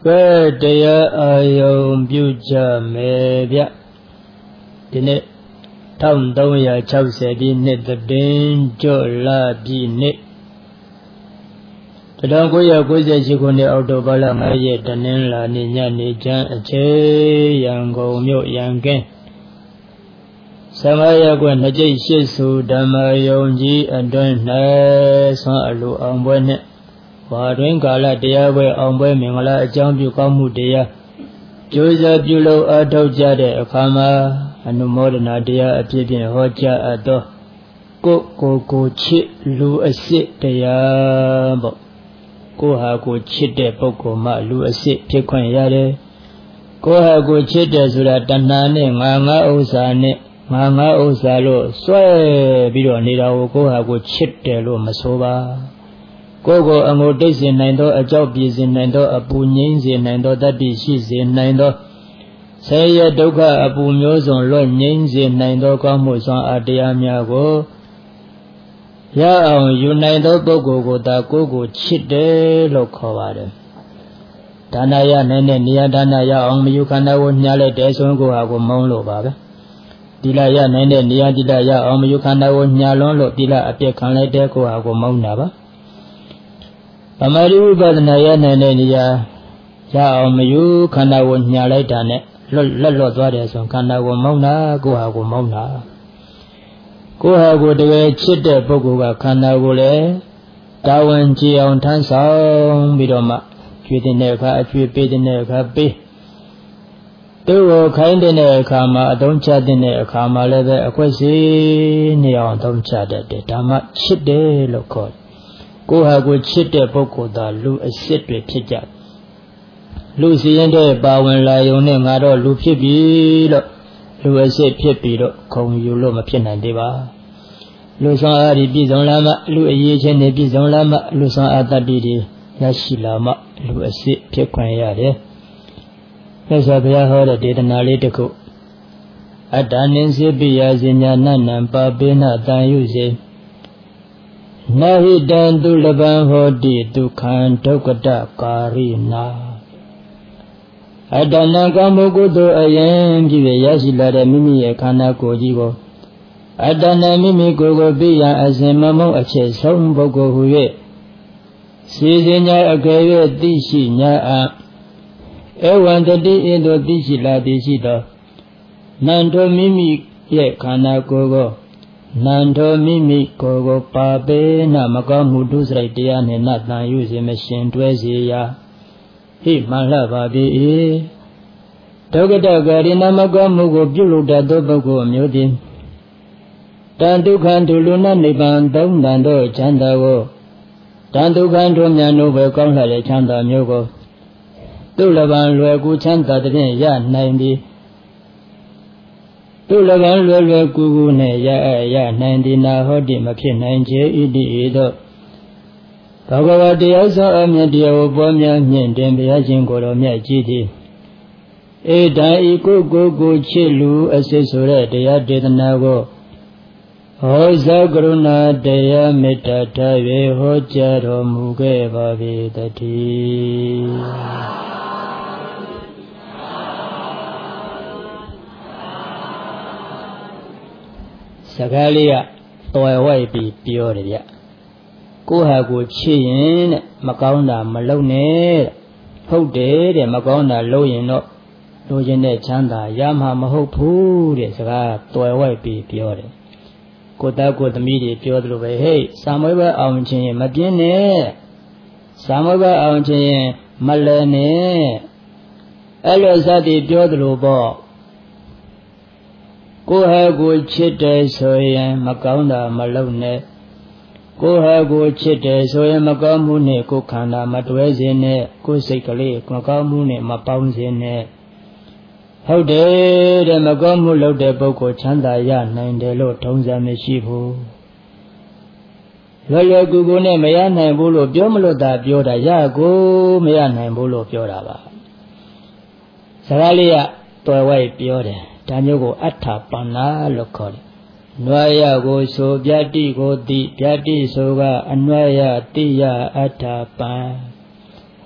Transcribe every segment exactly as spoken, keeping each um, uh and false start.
Cái địa ayom biểu cha mẹ bia, thế này thông thông ya cháu sẽ đi nết đến chỗ là bị nết. Thế đó cô ya cô sẽ chỉ còn để auto bảo là ngay giờ cho nên là nên nhà nên cha chế yang cầu miêu yang kén. Sao mà ya quên là chế sĩ số đam ayom gì anh đoán này sang alu ông bên này. Và đến cả là địa với ông với mình là trong biểu công một địa, chú giờ biểu lâu ở đâu ra để khám à, anh mua được nào địa ở phía bên họ cha ở đó, cô cô cô chết lu ở xí địa bộ, cô hà cô chết địa bộ cô mà lu ở xí phía quan nhà đấy, cô hà cô chết địa rồi là đàn anh này ngã ngã âu sa này ngã ngã âu sa lo, xoay bị đòn đi đâu cô hà cô chết địa lo mà số ba. Cô cô anh ngồi đây xin này đó, ở chỗ bị xin này đó, ở bù nhìn xin này đó, đã đi xí xin này đó. Sẽ giờ đâu cả ở bù nhớ rằng lo nhìn xin này đó có một số ở đây am nhà cô. Ya ông yêu này đó bố cô cô ta cô cô chết đấy lo khó vào đấy. Đàn ya này này nia đàn ya ông yêu khán giả của nhà lại để xuống cô hà cô mong lo vào đấy. Đi là ya này này nia đi là ya ông yêu khán giả của nhà luôn lo đi là ở phía khán lại để cô hà cô mong nào ba. Amari Ubadana ya này này ya ya ông yêu khán giả của nhà lại đàn này lót lót lót vào để xuống khán giả của mong na cô hà của mong na cô hà của đây chết để bố cô cả khán giả của lẽ đào anh chị ông thanh xong bị đom mà chuyện này khác chuyện bê này khác bê tôi khai đến này khác mà đông cha đến này khác mà lại về quay gì này ông đông cha để để đam mà chết để lộc coi cô hà cô chết để bố cô ta lu chết để chết chặt lu xí để bảo vệ lại ông này ngã đó lu chết bị đó lu chết chết bị đó không yêu lu mà chết này đi ba lu sang ở đi bị giống lắm lu ấy trên này bị giống lắm lu sang ở ta đi đi ya xí lắm lu chết chết quan ya đấy bây giờ bây giờ họ đã để nào lấy được cô ở đàn nên sẽ bị ya sinh nhà nan nan ba bên na tan yêu gì Nahi dan tu leban hodi tu khan tokata karina. Adana kamu kudo ayam jiwe yasila da mimi ye kana koji go. Adana mimi gogo biya azemamo ache song bogo huye. Sizinya agaye dishi nya a. Ewan tadi indo dishi la dishi do. Nando mimi ye kana gogo. Nando mimi gogo pabe na maka mudu sraitia ne na tan yu se me shin twe se ya hi man la ba bi Dogata garina maka mu ko pyu lu da do puggho a myo tin tan dukhan tu lu na nibbaan taung tan do chanda ko tan dukhan tu myan no be kaung la le chanda myo ko tu laban lwe ku chanda tapin ya nain di tu laban lwe lwe ku ku ne ya ya nain di na hodi ma phit nain che iti e do Bhagavad Gita sa amyaတရားကိုပွားများမြင့်တင်ဘုရားရှင်ကိုယ်တော်မြတ်ကြီးသည်ဧတံဤကိုကိုကိုချစ်လူအစစ်ဆိုတဲ့တရားဒေသနာကိုဟောဇာကရုဏာတရားမေတ္တာထား၍ဟောကြားတော်မူခဲ့ပါ၏တည်းစကားလေးကတော်ဝိုက်ပြီးပြောတယ်ဗျကိုဟာကိုချစ်ရင်တဲ့မကောင်းတာမလုပ်နဲ့ဟုတ်တယ်တဲ့မကောင်းတာလုပ်ရင်တော့လိုချင်တဲ့ချမ်းသာရမှာမဟုတ်ဘူးတဲ့စကားတော်ဝိုက်ပြီးပြောတယ်ကိုသားကိုသမီးတွေပြောသလိုပဲဟေးစာမွေးပဲအောင်ချင်းရင်မပြင်းနဲ့စာမွေးပဲအောင်ချင်းရင်မလဲနဲ့အဲ့လိုစသည်ပြောသလိုပေါ့ကိုဟာကိုချစ်တယ်ဆိုရင်မကောင်းတာမလုပ်နဲ့ကိုဟာကိုချစ်တယ်ဆိုရင်မကောင်းမှုနဲ့ကိုခန္ဓာမတွဲစေနဲ့ကိုစိတ်ကလေးမကောင်းမှုနဲ့မပေါင်းစေနဲ့ဟုတ်တယ်တဲ့မကောင်းမှုလုပ်တဲ့ပုဂ္ဂိုလ်ချမ်းသာရနိုင်တယ်လို့ထုံးစံမရှိဘူးလွယ်လွယ်ကူကူနဲ့မရနိုင်ဘူးလို့ပြောမလို့သာပြောတာရကိုမရနိုင်ဘူးလို့ပြောတာပါစကားလေးကတော်ဝိုက်ပြောတယ်ဒါမျိုးကိုအဋ္ဌပန္နာလို့ခေါ်တယ်နွားရကိုဆိုဗျာတိကိုတိဗျာတိဆိုကအနွားရတိယအဋ္ဌပံ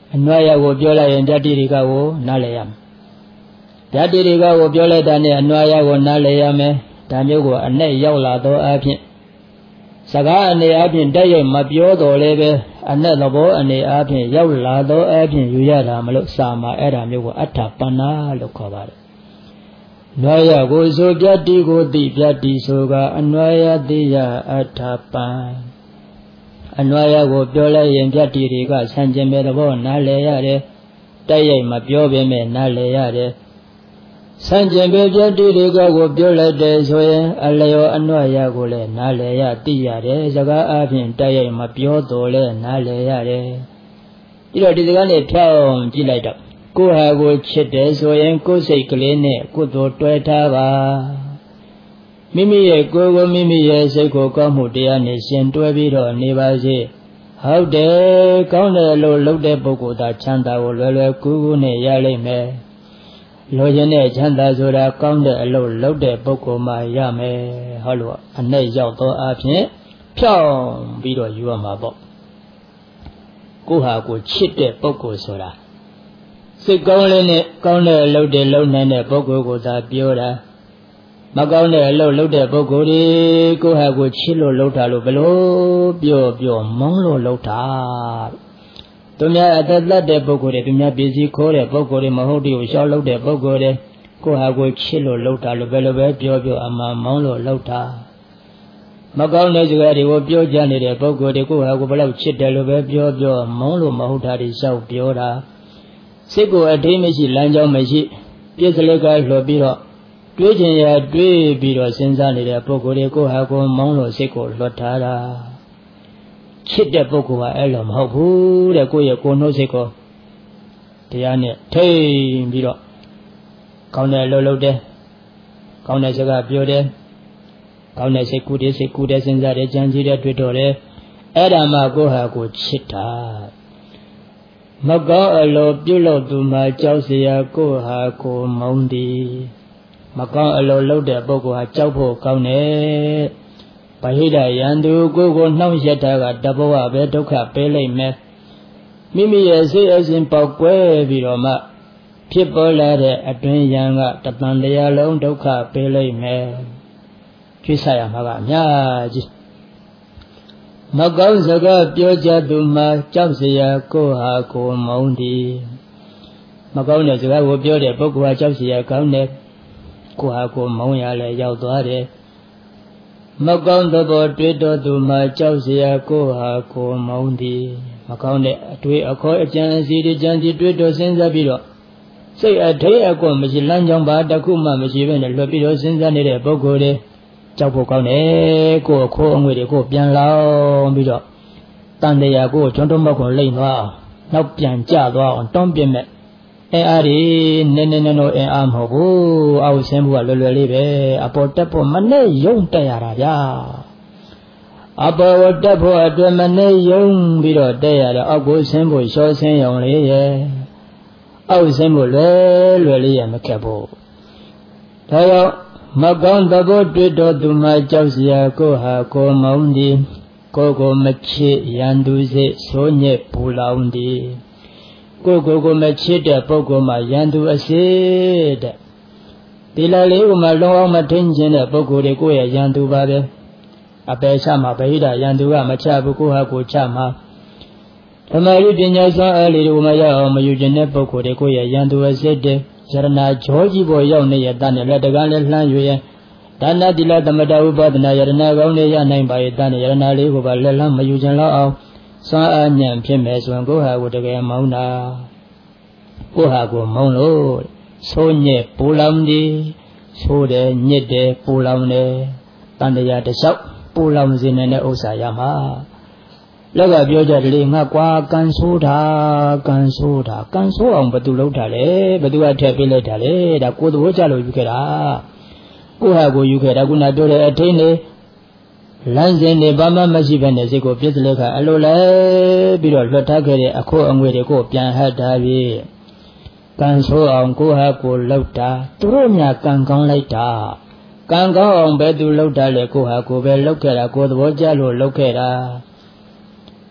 အနွားရကိုပြောလိုက်ရင်ဓာတိတွေကကိုနားလည်ရမယ်ဓာတိတွေကကိုပြောလိုက်တာနဲ့အနွားရကိုနားလည်ရမယ်ဒါမျိုးကိုအနဲ့ရောက်လာသောအဖြစ်စကားအနေအချင်းတက်ရိုက်မပြောတော်လည်းပဲအနဲ့သဘောအနေအချင်းရောက်လာသောအဖြစ်ယူရတာမလို့စာမှာအဲ့ဒါမျိုးကိုအဋ္ဌပဏ္ဏလို့ခေါ်ပါတယ်နွားရကိုဆိုပြတ်တိကိုသိပြတ်တိဆိုကအနွားရသိရအဋ္ဌပံအနွားရကိုပြောလိုက်ရင်ပြတ်တိတွေကဆန့်ကျင်မဲ့သဘောနားလည်ရတယ်တက်ရိုက်မပြောပေမဲ့နားလည်ရတယ်ဆန့်ကျင်ပဲပြတ်တိတွေကကိုပြောလိုက်တယ်ဆိုရင်အလျော်အနွားရကိုလည်းနားလည်ရသိရတယ်စကားအပြင်တက်ရိုက်မပြောတော့လဲနားလည်ရတယ်ပြီးတော့ဒီစကားနဲ့ဖြောင်းကြည့်လိုက်တော့ကိုယ်ဟာကိုချစ်တယ်ဆိုရင်ကိုယ်စိတ်ကလေးနဲ့ကုသိုလ်တွဲထားပါမိမိရဲ့ကိုယ်ကိုမိမိရဲ့စိတ်ကိုကောင်းမှုတရားနဲ့ရှင်တွဲပြီးတော့နေပါစေဟုတ်တယ်ကောင်းတယ်လို့လုပ်တဲ့ပုဂ္ဂိုလ်သာချမ်းသာကိုလွယ်လွယ်ကူးကူးနဲ့ရလိမ့်မယ်လိုချင်တဲ့ချမ်းသာဆိုတာကောင်းတဲ့အလုပ်လုပ်တဲ့ပုဂ္ဂိုလ်မှရမယ်ဟုတ်လို့အနဲ့ရောက်သောအဖြစ်ဖြောင်းပြီးတော့ယူရမှာပေါ့ကိုယ်ဟာကိုချစ်တဲ့ပုဂ္ဂိုလ်ဆိုတာစိတ်ကောင်းလေးနဲ့ကောင်းတဲ့အလုပ်တွေလုပ်နိုင်တဲ့ပုဂ္ဂိုလ်ကိုသာပြောတာမကောင်းတဲ့အလုပ်လုပ်တဲ့ပုဂ္ဂိုလ်တွေကိုယ်ဟာကိုချစ်လို့လုပ်တာလို့ဘလို့ပြောပြောမုန်းလို့လုပ်တာသူများအသက်သက်တဲ့ပုဂ္ဂိုလ်တွေသူများပစ္စည်းခိုးတဲ့ပုဂ္ဂိုလ်တွေမဟုတ်ဘူးရှောက်လုပ်တဲ့ပုဂ္ဂိုလ်တွေကိုယ်ဟာကိုချစ်လို့လုပ်တာလို့ဘယ်လိုပဲပြောပြောအမှန်မုန်းလို့လုပ်တာမကောင်းတဲ့စကားတွေကိုပြောကြနေတဲ့ပုဂ္ဂိုလ်တွေကိုယ်ဟာကိုဘယ်လောက်ချစ်တယ်လို့ပဲပြောပြောမုန်းလို့မဟုတ်တာတွေရှောက်ပြောတာစိတ်ကိုအထိမရှိလမ်းကြောင်းမရှိပြည့်စလက်ကလှော်ပြီးတော့တွေးချင်ရတွေးပြီးတော့စဉ်းစားနေတဲ့ပုဂ္ဂိုလ်တွေကိုဟာကိုမောင်းလို့စိတ်ကိုလွတ်ထားတာချစ်တဲ့ပုဂ္ဂိုလ်ကအဲ့လိုမဟုတ်ဘူးတဲ့ကိုယ့်ရဲ့ကိုယ်နှုတ်စိတ်ကိုတရားနဲ့ထိန်ပြီးတော့ကောင်းတဲ့လှုပ်လှုပ်တယ်ကောင်းတဲ့စကားပြောတယ်ကောင်းတဲ့စိတ်ကူးတယ်စိတ်ကူးတယ်စဉ်းစားတယ်ကြံစည်တယ်တွေ့တော့တယ်အဲ့ဒါမှကိုယ့်ဟာကိုချစ်တာမကောင်းအလိုပြုလုပ်သူမှာကြောက်เสียကိုယ်ဟာကိုမုန်းသည်မကောင်းအလိုလုပ်တဲ့ပုဂ္ဂိုလ်ဟာကြောက်ဖို့ကောင်းတယ်ဗဟိတယံသူကိုယ်ကိုနှောင့်ယှက်တာကတဘဝပဲဒုက္ခပေးလိုက်မယ်မိမိရဲ့စိတ်အစဉ်ပေါက်ကွဲပြီးတော့မှဖြစ်ပေါ်လာတဲ့အတွင်းယံကတပံတရားလုံးဒုက္ခပေးလိုက်မယ်ကျွေးဆရမှာကအများကြီးမကောင်းစကားပြောကြသူမှာကြောက်เสียကိုယ်ဟာကိုမုန်းသည်မကောင်းတဲ့စကားကိုပြောတဲ့ပုဂ္ဂိုလ်ဟာကြောက်เสียကောင်းတယ်ကိုယ်ဟာကိုမုန်းရလဲရောက်သွားတယ်မကောင်းသဘောတွေ့တော်သူမှာကြောက်เสียကိုယ်ဟာကိုမုန်းသည်မကောင်းတဲ့အတွေ့အခေါ်အကြံအစီတွေကြံစီတွေ့တော်စဉ်းစားပြီးတော့စိတ်အထိတ်အကွမရှိလမ်းကြောင်းပါတစ်ခုမှမရှိဘဲနဲ့လွတ်ပြီးတော့စဉ်းစားနေတဲ့ပုဂ္ဂိုလ်တွေကြောက်ဖို့ကောင်းတယ်ကိုယ်ခိုးအငွေတွေကိုပြန်လောင်းပြီးတော့တန်တရားကိုကျွန်းတုံးမောက်ကိုလိမ့်သွားအောင်နောက်ပြန်ကျသွားအောင်တွန်းပြမဲ့အဲအားဒီနည်းနည်းနော်အဲအားမဟုတ်ဘူးအောက်ဆင်းဖို့ကလွယ်လွယ်လေးပဲအပေါ်တက်ဖို့မနဲ့ယုံတက်ရတာဗျာအပေါ်တက်ဖို့အတွက်မနဲ့ယုံပြီးတော့တက်ရတယ်အောက်ကိုဆင်းဖို့ရှောဆင်းရုံလေးရဲ့အောက်ဆင်းဖို့လွယ်လွယ်လေးရမခက်ဘူးဒါကြောင့်မကောင်းသဘောတွေ့တော်သူမှကြောက်เสียကိုဟာကိုမုန်းသည်ကိုကိုမချစ်ရန်သူစိတ်ဆိုးညစ်ပူလောင်သည်ကိုကိုကိုမချစ်တဲ့ပုဂ္ဂိုလ်မှာရန်သူအစေတဲ့ဒီလိုလေးကမှလုံးအောင်မထင်ခြင်းတဲ့ပုဂ္ဂိုလ်တွေကိုရဲ့ရန်သူပါပဲအပယ်ချမှာဗဟိတရန်သူကမချဘူးကိုဟာကိုချမှာဓမ္မရိပညာစွမ်းအားလေးကိုမရအောင်မယူခြင်းတဲ့ပုဂ္ဂိုလ်တွေကိုရဲ့ရန်သူအစေတဲ့ယရဏကြောကြီးပေါ်ရောက်နေတဲ့တန်နဲ့လက်တကန်းနဲ့လှမ်းယူရင်ဒါနတိလသမတဥပဒနာယရဏကောင်းလေးရနိုင်ပါရဲ့တန်နဲ့ယရဏလေးကိုပါလက်လမ်းမယူခြင်းလောက်အောင်စွမ်းအားညံ့ဖြစ်မယ်ဆိုရင်ကိုဟာကိုတကယ်မောင်းတာကိုဟာကိုမောင်းလို့ဆိုးညက်ပူလောင်သည်ဆိုးတယ်ညစ်တယ်ပူလောင်တယ်တန်တရားတစ်လျှောက်ပူလောင်စေနေတဲ့ဥစ္စာရမှာလောကပြောကြတယ်လေငါကွာကန်ဆိုးတာကန်ဆိုးတာကန်ဆိုးအောင်ဘယ်သူလုပ်တာလဲဘယ်သူကထည့်ပေးလိုက်တာလဲဒါကိုယ်သဘောကျလို့ယူခဲ့တာကိုဟာကိုယူခဲ့တာခုနပြောတဲ့အထင်းလေးလမ်းစဉ်တွေဘာမှမရှိဘဲနဲ့စိတ်ကိုပြစ်စလက်ကအလိုလဲပြီးတော့လွတ်ထားခဲ့တဲ့အခိုးအငွေတွေကိုပြန်ဟတ်တာပြီကံဆိုးအောင်ကိုဟာကိုလောက်တာသူတို့များကံကောင်းလိုက်တာကံကောင်းအောင်ပဲသူလောက်တာလေကိုဟာကိုပဲလောက်ခဲ့တာကိုသဘောကျလို့လောက်ခဲ့တာ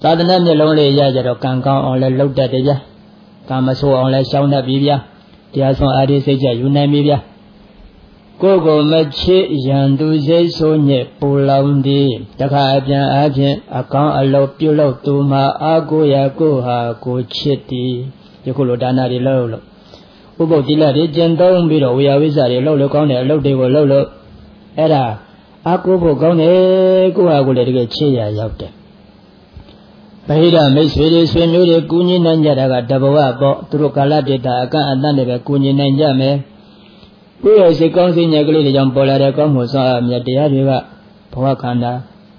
သာသနာမျက်လုံးလေးရကြတော့ကံကောင်းအောင်လဲလှုပ်တတ်တယ်ဗျာကံမဆိုးအောင်လဲရှောင်တတ်ပြီဗျာတရားဆုံးအာရိစိတ်ချက်ယူနိုင်ပြီဗျာကိုယ်ကိုမချစ်ရန်သူစိတ်ဆိုးညက်ပူလောင်သည်တခါအပြန်အပြင်အကောင်းအလုပ်ပြုလုပ်သူမှာအာကိုရကိုဟာကိုချစ်သည်ယခုလိုဒါနတွေလုပ်လို့ဥပုသ်တိလတွေကျင့်သုံးပြီးတော့ဝေယဝိဇ္ဇတွေလှုပ်လို့ကောင်းတဲ့အလုပ်တွေကိုလှုပ်လို့အဲ့ဒါအာကိုဖို့ကောင်းတယ်ကိုဟာကိုလည်းတကယ်ချစ်ရရောက်တယ်ဗဟိတမိတ်ဆွေတွေဆွေမျိုးတွေကူညီနိုင်ကြတာကတဘဝပေါ့သူတို့ကာလတေတာအကန့်အသတ်နဲ့ပဲကူညီနိုင်ကြမယ်ကိုယ့်ရဲ့စိတ်ကောင်းစိတ်ညစ်ကလေးတွေကြောင့်ပေါ်လာတဲ့ကောင်းမှုစွမ်းအားမြတ်တရားတွေကဘဝခန္ဓာ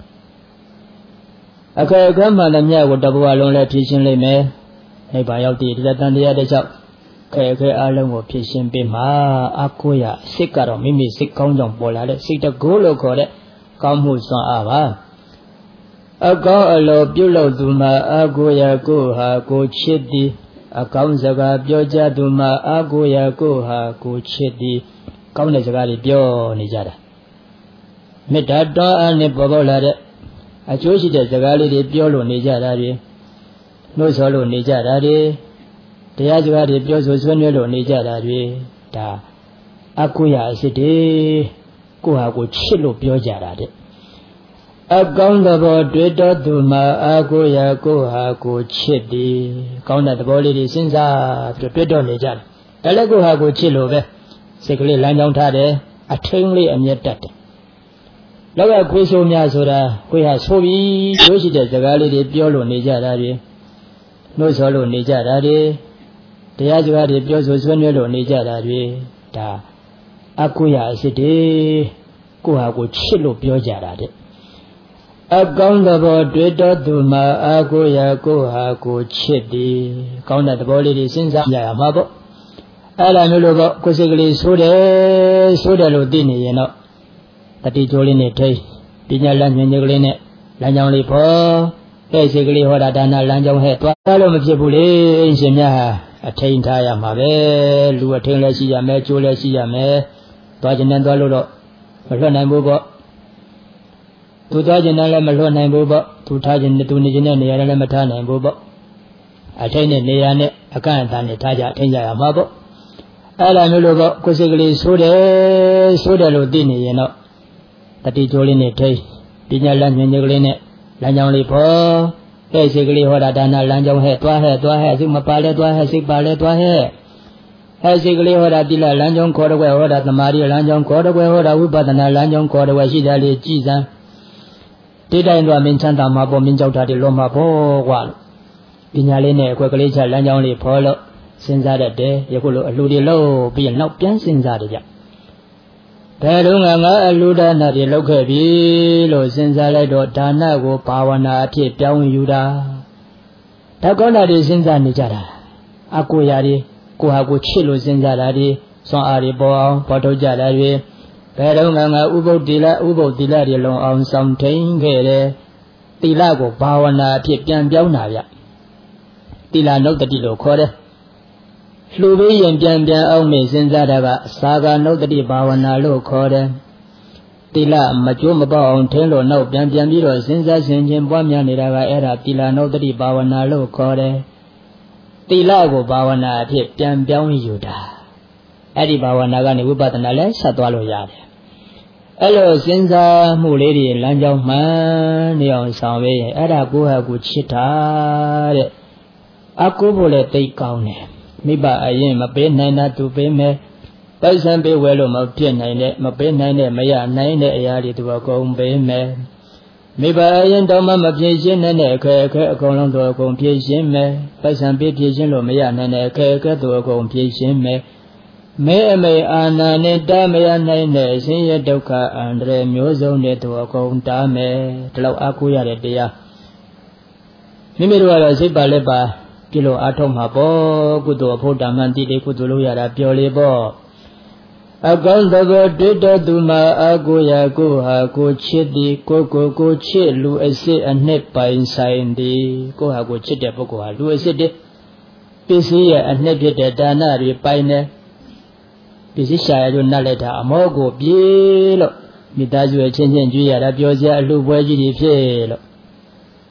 အခက်အခဲမှလည်းမြတ်ကိုတဘဝလုံးလည်းဖြည့်ရှင်းလိမ့်မယ်နိဗ္ဗာန်ရောက်တည်တဲ့တန်တရားတစ်ချက်ခဲခဲအလုံးကိုဖြည့်ရှင်းပေးမှာအကိုရစိတ်ကတော့မိမိစိတ်ကောင်းကြောင့်ပေါ်လာတဲ့စိတ်တကိုးလို့ခေါ်တဲ့ကောင်းမှုစွမ်းအားပါအကောင်းအလိုပြုလုပ်သူမှာအကိုရကိုဟာကိုချစ်သည်အကောင်းစကားပြောကြသူမှာအကိုရကိုဟာကိုချစ်သည်ကောင်းတဲ့စကားတွေပြောနေကြတာမေတ္တာတော်အားနဲ့ပေါ်ပေါ်လာတဲ့အကျိုးရှိတဲ့စကားလေးတွေပြောလို့နေကြတာတွေနှိုးဆော်လို့နေကြတာတွေတရားစကားတွေပြောဆိုဆွေးနွေးလို့နေကြတာတွေဒါအကိုရအစစ်တွေကိုဟာကိုချစ်လို့ပြောကြတာတဲ့အကောင်းသဘောတွေ့တော်သူမှာအာကိုရကိုဟာကိုချစ်သည်ကောင်းတဲ့သဘောလေးတွေစဉ်းစားပြီးတွေ့တော်နေကြတယ်ဒါလည်းကိုဟာကိုချစ်လို့ပဲစိတ်ကလေးလမ်းကြောင်းထားတယ်အထင်းလေးအမျက်တက်တယ်လောကခွေးဆိုးများဆိုတာခွေးဟာဆိုးပြီးကျိုးရှိတဲ့စကားလေးတွေပြောလို့နေကြတာတွေနှိုးဆော်လို့နေကြတာတွေတရားစကားတွေပြောဆိုဆွေးနွေးလို့နေကြတာတွေဒါအကိုရအစစ်တွေကိုဟာကိုချစ်လို့ပြောကြတာတဲ့အကောင်းသဘောတွေ့တော်သူမှာအာကိုရကိုဟာကိုချစ်သည်ကောင်းတဲ့သဘောလေးတွေစဉ်းစားကြရမှာပေါ့အဲ့ဒါမျိုးလို့ပေါ့ကိုယ်စိတ်ကလေးဆိုးတယ်ဆိုးတယ်လို့သိနေရင်တော့တတိကျိုးလေးနဲ့ထိပညာလမ်းညွှန်ချက်လေးနဲ့လမ်းကြောင်းလေးပေါ်တဲ့စိတ်ကလေးဟောတာဒါနလမ်းကြောင်းဟဲ့သွားလို့မဖြစ်ဘူးလေအင်းရှင်များဟာအထိန်ထားရမှာပဲလူအထိန်လည်းရှိရမယ်ကျိုးလည်းရှိရမယ်သွားခြင်းနဲ့သွားလို့တော့မလွတ်နိုင်ဘူးပေါ့သူသွားခြင်းနဲ့လည်းမလွတ်နိုင်ဘူးပေါ့သူထားခြင်းနဲ့သူနေခြင်းနဲ့နေရာလည်းမထားနိုင်ဘူးပေါ့အထိန်နဲ့နေရာနဲ့အကန့်အသတ်နဲ့ထားကြအထိန်ကြရမှာပေါ့အဲ့ဒါမျိုးလို့ပေါ့ကိုယ်စိတ်ကလေးဆိုးတယ်ဆိုးတယ်လို့သိနေရင်တော့တတိကျိုးလေးနဲ့ထိပညာလမ်းညွှန်ချက်ကလေးနဲ့လမ်းကြောင်းလေးပေါ်တဲ့စိတ်ကလေးဟောတာဒါနလမ်းကြောင်းဟဲ့သွားဟဲ့သွားဟဲ့စိတ်မပါလဲသွားဟဲ့စိတ်ပါလဲသွားဟဲ့အဲစိတ်ကလေးဟောတာတိလလမ်းကြောင်းခေါ်တော့ွယ်ဟောတာသမာဓိလမ်းကြောင်းခေါ်တော့ွယ်ဟောတာဝိပဿနာလမ်းကြောင်းခေါ်တော့ွယ်ရှိတာလေးကြည်စမ်းတိတိုင်းသွားမင်းချမ်းသာမှာပေါ့မင်းကြောက်တာတွေလောမှာပေါ့ကွာပညာလေးနဲ့အကွက်ကလေးချလမ်းကြောင်းလေးဖော်လို့စဉ်းစားတတ်တယ်ယခုလိုအလှူတွေလုပ်ပြီးရင်နောက်ပြန်စဉ်းစားတယ်ကြဘယ်တော့ငါငါအလှူဒါနတွေလုပ်ခဲ့ပြီလို့စဉ်းစားလိုက်တော့ဒါနကိုဘာဝနာအဖြစ်ပြောင်းယူတာဒါကောနာတွေစဉ်းစားနေကြတာအကိုရာတွေကိုဟာကိုချစ်လို့စဉ်းစားတာတွေစွမ်းအားတွေပေါ်အောင်ပေါ်ထုတ်ကြတာတွေဘယ်တော့ငါငါဥပုသ်တိလဥပုသ်တိလတွေလုံအောင်ဆောင်ထိန်ခဲ့တယ်တိလကိုဘာဝနာအဖြစ်ပြန်ပြောင်းတာဗျတိလနုတ္တိလို့ခေါ်တယ်လှူပြီးရင်ပြန်ပြန်အောင်မေစဉ်းစားတာကသာဂနုတ္တိဘာဝနာလို့ခေါ်တယ်တိလမကျိုးမပေါအောင်ထင်းလို့နောက်ပြန်ပြန်ပြီးတော့စဉ်းစားဆင်ခြင်ပွားများနေတာကအဲ့ဒါတိလနုတ္တိဘာဝနာလို့ခေါ်တယ်တိလကိုဘာဝနာအဖြစ်ပြန်ပြောင်းယူတာအဲ့ဒီဘာဝနာကနေဝိပဿနာလည်းဆက်သွားလို့ရတယ်အဲ့လိုစဉ်းစားမှုလေးတွေလမ်းကြောင်းမှန်နေအောင်ဆောင်ပေးရင်အဲ့ဒါကိုဟာကိုချစ်တာတဲ့အကိုဖို့လည်းသိကောင်းတယ်မိဘအရင်မပေးနိုင်တာသူပေးမယ်ပိုက်ဆံပေးဝဲလို့မဖြစ်နိုင်တဲ့မပေးနိုင်တဲ့မရနိုင်တဲ့အရာတွေသူအကုန်ပေးမယ်မိဘအရင်တော့မှမဖြည့်ရှင်းနိုင်တဲ့အခက်အခဲအကုန်လုံးသူအကုန်ဖြည့်ရှင်းမယ်ပိုက်ဆံပေးဖြည့်ရှင်းလို့မရနိုင်တဲ့အခက်အခဲသူအကုန်ဖြည့်ရှင်းမယ်မဲအမေအာနာနဲ့တားမရနိုင်တဲ့အရှင်ရဲ့ဒုက္ခအန္တရာယ်မျိုးစုံနဲ့သူအကုန်တားမယ်ဒီလောက်အားကိုးရတဲ့တရားမိမိတို့ကတော့စိတ်ပါလက်ပါပြလို့အားထုတ်မှာပေါ့ကုသိုလ်အဖို့ဓမ္မန်တိတိကုသိုလ်လို့ရတာပြောလေပေါ့အကောင်းသဘောတွေ့တော်သူမှာအာကိုရာကိုဟာကိုချစ်သည်ကိုကိုကိုချစ်လူအစစ်အနှစ်ပိုင်ဆိုင်သည်ကိုဟာကိုချစ်တဲ့ပုဂ္ဂိုလ်ဟာလူအစစ်တဲ့ပစ္စည်းရဲ့အနှစ်ဖြစ်တဲ့ဒါနတွေပိုင်တယ်ပစ္စည်းရှာရလို့နှက်လိုက်တာအမောကိုပြေးလို့မိသားစုရဲ့ချင်းချင်းကြွေးရတာပြောစရာအလှပွဲကြီးတွေဖြစ်လို့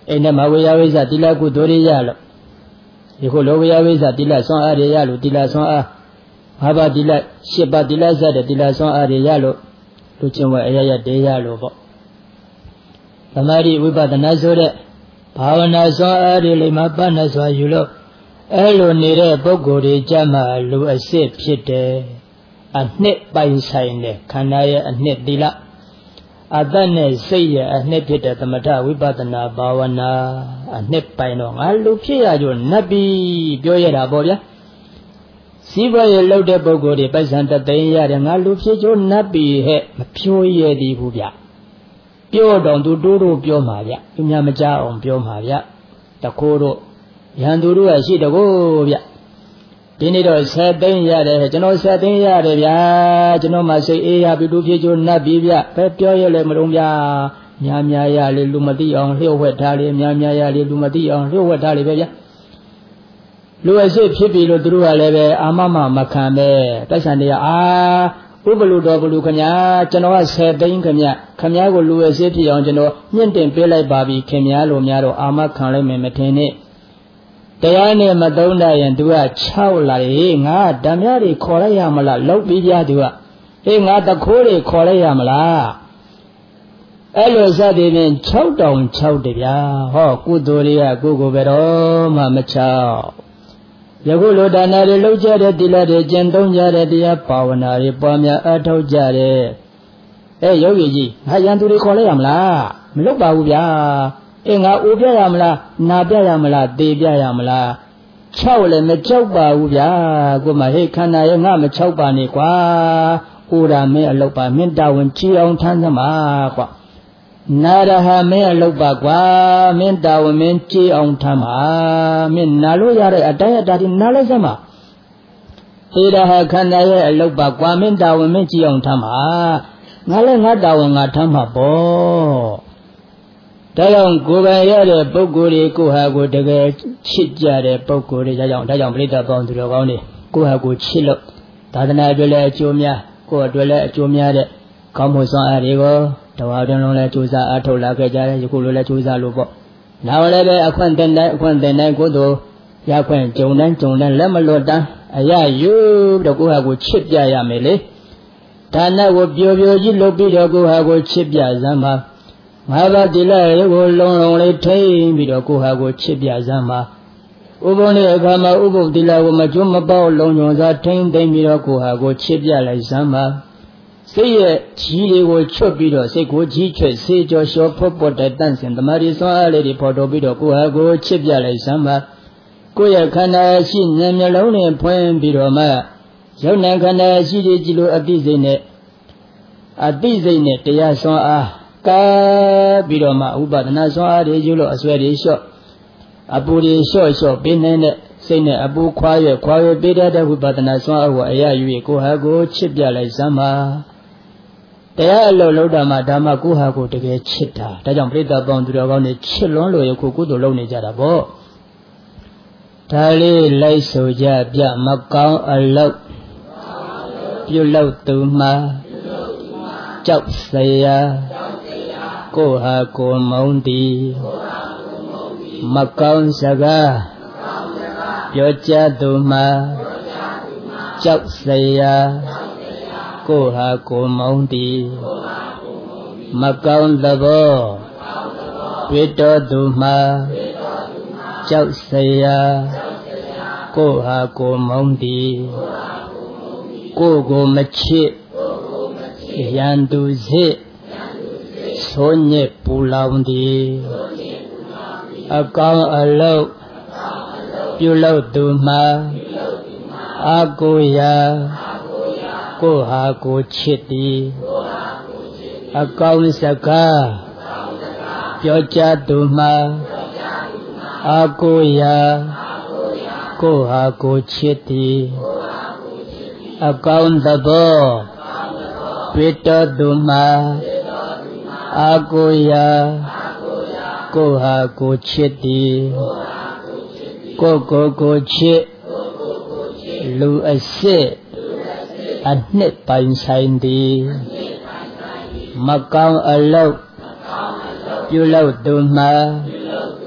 အိမ်ထဲမှာဝိယဝိဇ္ဇတိလကုသိုလ်ရရလို့ဒီခုလောဝိယဝိဇ္ဇတိလဆွမ်းအားရရလို့တိလဆွမ်းအားငါးပါးတိလရှစ်ပါးတိလစတဲ့တိလဆွမ်းအားရရလို့လူချင်းဝဲအရရတေးရလို့ပေါ့သမာဓိဝိပဿနာဆိုတဲ့ဘာဝနာဆွမ်းအားတွေလေးမှာပန်းနဲ့စွာယူလို့အဲလိုနေတဲ့ပုဂ္ဂိုလ်တွေကြမှာလူအစစ်ဖြစ်တယ်အနှစ်ပိုင်ဆိုင်တဲ့ခန္ဓာရဲ့အနှစ်သီလအတ္တနဲ့စိတ်ရဲ့အနှစ်ဖြစ်တဲ့သမထဝိပဿနာဘာဝနာအနှစ်ပိုင်တော့ငါလူဖြစ်ရကြနတ်ပြီပြောရတာပေါ့ဗျာစီးပွားရေးလုပ်တဲ့ပုဂ္ဂိုလ်တွေပိုက်ဆံတသိန်းရတယ်ငါလူဖြစ်ကြနတ်ပြီဟဲ့မပြောရသည်ဘူးဗျပြောတော့သူတိုးတိုးပြောမှာဗျသူများမကြားအောင်ပြောမှာဗျတခိုးတို့ရန်သူတို့ကရှိတကိုးဗျဒီနေ့တော့ဆယ်သိန်းရတယ်ကျွန်တော်ဆယ်သိန်းရတယ်ဗျာကျွန်တော်မှစိတ်အေးရပြီလူဖြစ်ကြနတ်ပြီဗျဘယ်ပြောရလဲမလုံးဗျာများများရလေလူမသိအောင်လျှို့ဝှက်ထားလေများများရလေလူမသိအောင်လျှို့ဝှက်ထားလေပဲဗျလူအစစ်ဖြစ်ပြီလို့သူတို့ကလည်းပဲအာမမမခံပဲတိုက်ဆန်တွေကအာဥပလူတော်ဘလူခညာကျွန်တော်ကဆယ်သိန်းခညာခညာကိုလူအစစ်ဖြစ်အောင်ကျွန်တော်မြင့်တင်ပေးလိုက်ပါပြီခင်များလို့များတော့အာမခံလိုက်မယ်မထင်နဲ့တရားနဲ့မသုံးတတ်ရင်သူကခြောက်လာတယ်ငါဓမ္မတွေခေါ်လိုက်ရမလားလောက်ပြီးကြသူကအေးငါတခိုးတွေခေါ်လိုက်ရမလားအဲ့လိုစသည်ဖြင့်၆တောင်၆တဗျာဟောကုသိုလ်တွေကကိုယ်ကိုယ်ပဲတော့မှမချောက်ယခုလိုဒါနတွေလုပ်ကြတဲ့တိလတွေကျင့်သုံးကြတဲ့တရားဘာဝနာတွေပွားများအထောက်ကြတဲ့အဲယောဂီကြီးငါရန်သူတွေခေါ်လိုက်ရမလားမလုပ်ပါဘူးဗျာအေးငါအိုပြရမလားနာပြရမလားသေပြရမလား၆လည်းမကြောက်ပါဘူးဗျာကိုမဟေ့ခန္ဓာရဲ့ငါမ၆ပါနဲ့ကွာအိုရာမင်းအလုပ်ပါမင်းတာဝန်ကြည်အောင်ထမ်းသမှာကွာနာရဟမင်းအလုပ်ပါကွာမင်းတာဝန်မင်းကြည်အောင်ထမ်းမှာမင်းနာလို့ရတဲ့အတိုင်းအတာဒီနားလိုက်စမ်းပါသေရဟခန္ဓာရဲ့အလုပ်ပါကွာမင်းတာဝန်မင်းကြည်အောင်ထမ်းမှာငါလည်းငါတာဝန်ငါထမ်းမှာပေါ့ဒါကြောင့်ကိုယ်ပိုင်ရတဲ့ပုဂ္ဂိုလ်တွေကိုဟာကိုတကယ်ချစ်ကြတဲ့ပုဂ္ဂိုလ်တွေဒါကြောင့်ဒါကြောင့်ပြိဿပေါင်းသူတော်ကောင်းတွေကိုဟာကိုချစ်လို့သာသနာအတွက်လည်းအကျိုးများကိုယ်အတွက်လည်းအကျိုးများတဲ့ကောင်းမှုစွမ်းအားတွေကိုတဝါတွင်လုံးလည်းကြိုးစားအားထုတ်လာခဲ့ကြတယ်ယခုလိုလည်းကြိုးစားလို့ပေါ့နောက်လည်းပဲအခွင့်တင်တိုင်းအခွင့်တင်တိုင်းကိုယ်တို့ရခွင့်ကြုံတိုင်းကြုံတိုင်းလက်မလွတ်တမ်းအရယူတော့ကိုယ်ဟာကိုချစ်ပြရမယ်လေဒါနကိုပျော်ပျော်ကြီးလုပ်ပြီးတော့ကိုယ်ဟာကိုချစ်ပြစမ်းပါငါးပါးတိလကိုလုံးလုံးလေးထိမ့်ပြီးတော့ကိုယ်ဟာကိုချစ်ပြစမ်းပါဥပုံလေးအခါမှာဥပုပ်တိလကိုမကျွမပေါလုံးညွန်စွာထိမ့်သိမ့်ပြီးတော့ကိုယ်ဟာကိုချစ်ပြလိုက်စမ်းပါစိတ်ရဲ့ကြီးတွေကိုချွတ်ပြီးတော့စိတ်ကိုကြီးချွတ်စေကြောလျှောဖွတ်ပွတ်တဲ့တန့်စင်တမာရီစွမ်းအားလေးတွေဖော်ထုတ်ပြီးတော့ကိုယ်ဟာကိုချစ်ပြလိုက်စမ်းပါကိုယ့်ရဲ့ခန္ဓာရှိဉာဏ်မျက်လုံးနဲ့ဖွင့်ပြီးတော့မှရုပ်နာခန္ဓာရှိတဲ့ကြည်လို့အသိစိတ်နဲ့အသိစိတ်နဲ့တရားစွမ်းအားကဲပြီးတော့မှဥပဒနာစွမ်းအားတွေယူလို့အစွဲတွေလျှော့အပူတွေလျှော့လျှော့ပေးနေတဲ့စိတ်နဲ့အပူခွာရွယ်ခွာရွယ်ပေးတဲ့ဥပဒနာစွမ်းအားကိုအရယူ၍ကိုယ်ဟာကိုချစ်ပြလိုက်စမ်းပါတရားအလုပ်လုပ်တာမှဒါမှကိုယ်ဟာကိုတကယ်ချစ်တာဒါကြောင့်ပြိဿပေါင်းသူတော်ကောင်းတွေချစ်လွန်းလို့ရခုကုသိုလ်လုပ်နေကြတာပေါ့ဒါလေးလိုက်ဆိုကြပြမကောင်းအလုပ်ပြုလုပ်သူမှာကြောက်စရာကိုယ်ဟာကိုယ်မုန်းသည်မကောင်းစကားပြောကြသူမှာကြောက်စရာကိုယ်ဟာကိုယ်မုန်းသည်မကောင်းသဘောတွေ့တော်သူမှာကြောက်စရာကိုယ်ဟာကိုယ်မုန်းသည်ကိုယ်ကိုမချစ်ရန်သူစစ်ဆိုညစ်ပူလောင်သည်အကောင်းအလုပ်ပြုလုပ်သူမှာအာကိုရာကိုယ်ဟာကိုယ်ချစ်သည်အကောင်းစကားပြောကြသူမှာအာကိုရာကိုယ်ဟာကိုယ်ချစ်သည်အကောင်းသဘောတွေ့တော်သူမှာအာကိုရာကိုယ်ဟာကိုယ်ချစ်သည်ကိုယ်ကိုယ်ကိုချစ်လူအစစ်အနှစ်ပိုင်ဆိုင်သည်မကောင်းအလုပ်ပြုလုပ်သူမှာ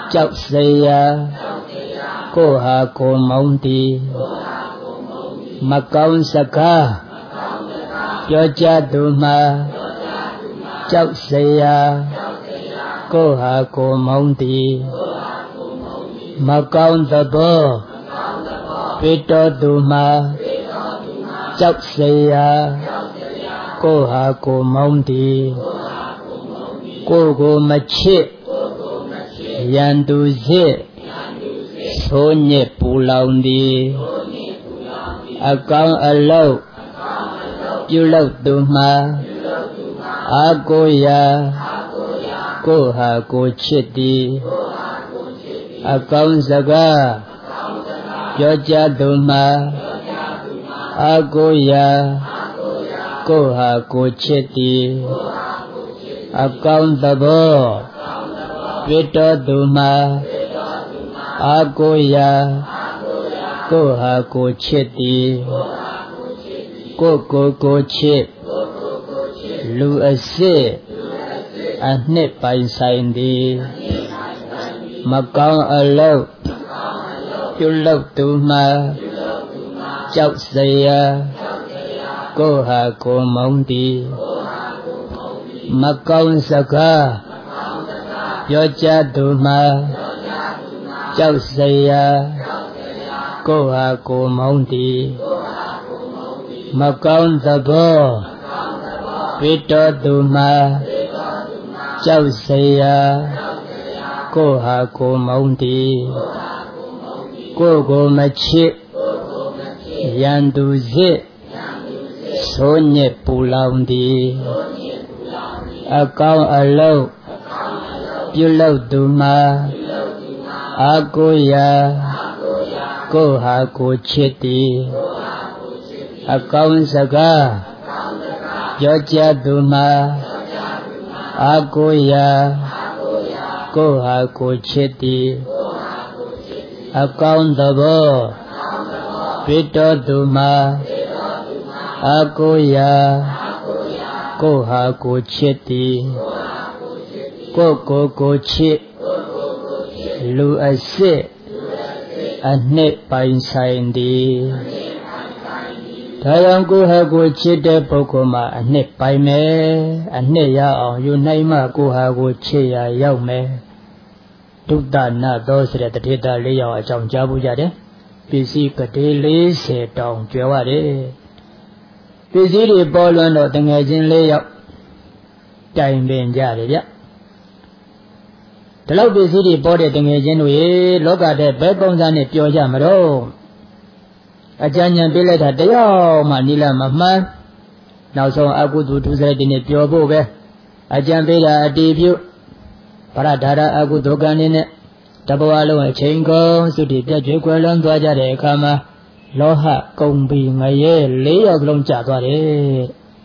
ကြောက်စရာကိုဟာကိုမုန်းသည်မကောင်းစကားပြောကြသူမှာကြောက်စရာကိုဟာကိုမုန်းသည်မကောင်းသဘောတွေ့တော်သူမှာကြောက်စရာကိုဟာကိုမုန်းသည်ကိုကိုမချစ်ရန်သူစစ်ဆိုးညစ်ပူလောင်သည်အကောင်းအလုပ်ပြုလုပ်သူမှာအာကိုရာကိုဟာကိုချစ်သည်အကောင်းစကားပြောကြသူမှာအာကိုရာကိုဟာကိုချစ်သည်အကောင်းသဘောတွေ့တော်သူမှာအာကိုရာကိုဟာကိုချစ်သည်ကိုကိုကိုချစ်လူအစစ်အနှစ်ပိုင်ဆိုင်သည်မကောင်းအလုပ်ပြုလုပ်သူမှာကြောက်စရာကိုဟာကိုမုန်းသည်မကောင်းစကားပြောကြသူမှာကြောက်စရာကိုဟာကိုမုန်းသည်မကောင်းသဘောတွေ့တော်သူမှာကြောက်စရာကိုဟာကိုမုန်းသည်ကိုကိုမချစ်ရန်သူစစ်ဆိုးညစ်ပူလောင်သည်အကောင်းအလုပ်ပြုလုပ်သူမှာအာကိုရာကိုဟာကိုချစ်သည်အကောင်းစကားပြောကြသူမှာအာကိုရာကိုဟာကိုချစ်သည်အကောင်းသဘောတွေ့တော်သူမှာအာကိုရာကိုဟာကိုချစ်သည်ကိုကိုကိုချစ်လူအစစ်အနှစ်ပိုင်ဆိုင်သည်ဒါကြောင့်ကိုဟာကိုချစ်တဲ့ပုဂ္ဂိုလ်မှာအနှစ်ပိုင်မယ်အနှစ်ရအောင်ယူနိုင်မှကိုဟာကိုချစ်ရရောက်မယ်ဒုတနာသောဆိုတဲ့တတိတလေးရောက်အကြောင်းကြားဖို့ကြတယ်ပစ္စည်းကတိလေးဆယ်တောင်ကျွဲရတယ်ပစ္စည်းတွေပေါ်လွင်တော့တငယ်ချင်းလေးရောက်တိုင်ပင်ကြတယ်ဗျဒီလောက်ပစ္စည်းတွေပေါ်တဲ့တငယ်ချင်းတို့ရေလောကတဲ့ဘယ်ပုံစံနဲ့ပြောကြမလို့အကြံဉာဏ်ပေးလိုက်တာတယောက်မှနိလမမှန်းနောက်ဆုံးအကုသိုလ်ဒုစရိုက်တွေနဲ့ပြောဖို့ပဲအကြံပေးတာအတီးပြုပရဒါရအကုသိုလ်ကံနေနဲ့တဘဝလုံးအချိန်ကုန်သုတိပြည့်ကျွေးကွယ်လွန်သွားကြတဲ့အခါမှာလောဟကုံပြီးငရဲလေးယောက်လုံးကျသွားတယ်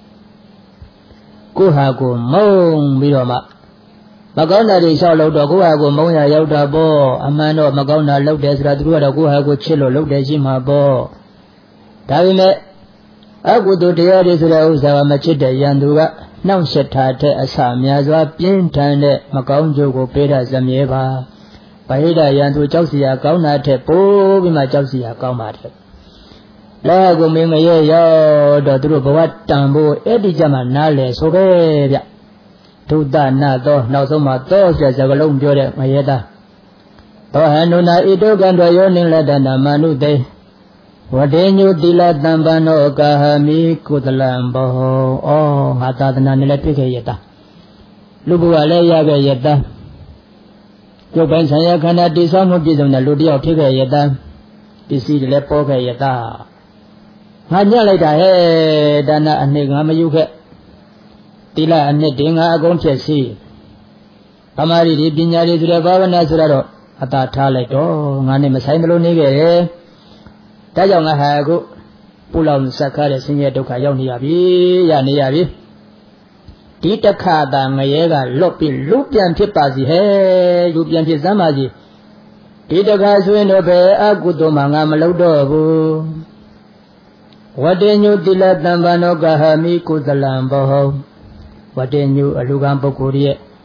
ကိုဟာကိုမုံပြီးတော့မှမကောင်းတာတွေလျှောက်လို့တော့ကိုဟာကိုမုံရရောက်တာပေါ့အမှန်တော့မကောင်းတာလုပ်တယ်ဆိုတာသူတို့ကတော့ကိုဟာကိုချစ်လို့လုပ်တယ်ရှိမှာပေါ့ဒါပေမဲ့အကုသိုလ်တရားတွေဆိုတဲ့ဥစ္စာကမချစ်တဲ့ယန္တုကနှောင့်ယှက်ထားတဲ့အစများစွာပြင်းထန်တဲ့မကောင်းကျိုးကိုပေးတာစမြဲပါဗဟိတယန္တုကြောက်စရာကောင်းတာထက်ပိုပြီးမှကြောက်စရာကောင်းပါတယ်လောကမင်းငရဲရောက်တော့သူတို့ဘဝတန်ဖို့အဲ့ဒီကြမှာနားလေဆိုပဲဗျဒုတနာသောနောက်ဆုံးမှာသောဆိုတဲ့စကားလုံးပြောတဲ့ငရဲသားသောဟန္နုနာဣတောကံတော်ယောနိလတ္တနာမနုတေဝတေညုတိလတံပန္နောကာဟမိကုသလံဘောဩငါသာသနာနဲ့လည်းပြည့်ခဲ့ရတာလူဘဝလည်းရခဲ့ရတာရုပ်ပိုင်းဆံရခန္ဓာတည်ဆောက်မှုပြည့်စုံတဲ့လူတယောက်ဖြစ်ခဲ့ရတာပစ္စည်းတွေလည်းပေါ်ခဲ့ရတာငါညက်လိုက်တာဟဲ့ဒါနအနှစ်ငါမယူခဲ့တိလအနှစ်တင်ငါအကုန်ဖြစ်စီသမာဓိဒီပညာတွေဆိုတဲ့ဘာဝနာဆိုတော့အသာထားလိုက်တော့ငါနဲ့မဆိုင်မလို့နေခဲ့တယ်ဒါကြောင့်ငါဟာအခုပူလောင်ဆက်ကားတဲ့ဆင်းရဲဒုက္ခရောက်နေရပြီရနေရပြီဒီတခါသာငရဲကလွတ်ပြီးလူပြန်ဖြစ်ပါစီဟဲ့လူပြန်ဖြစ်စမ်းပါစီဒီတခါဆိုရင်တော့ဘယ်အကုသိုလ်မှငါမလုပ်တော့ဘူးဝတေညုတိလတံပန္နောကဟမိကုသလံဘောဝတေညုအလူကံပုဂ္ဂိုလ်ရဲ့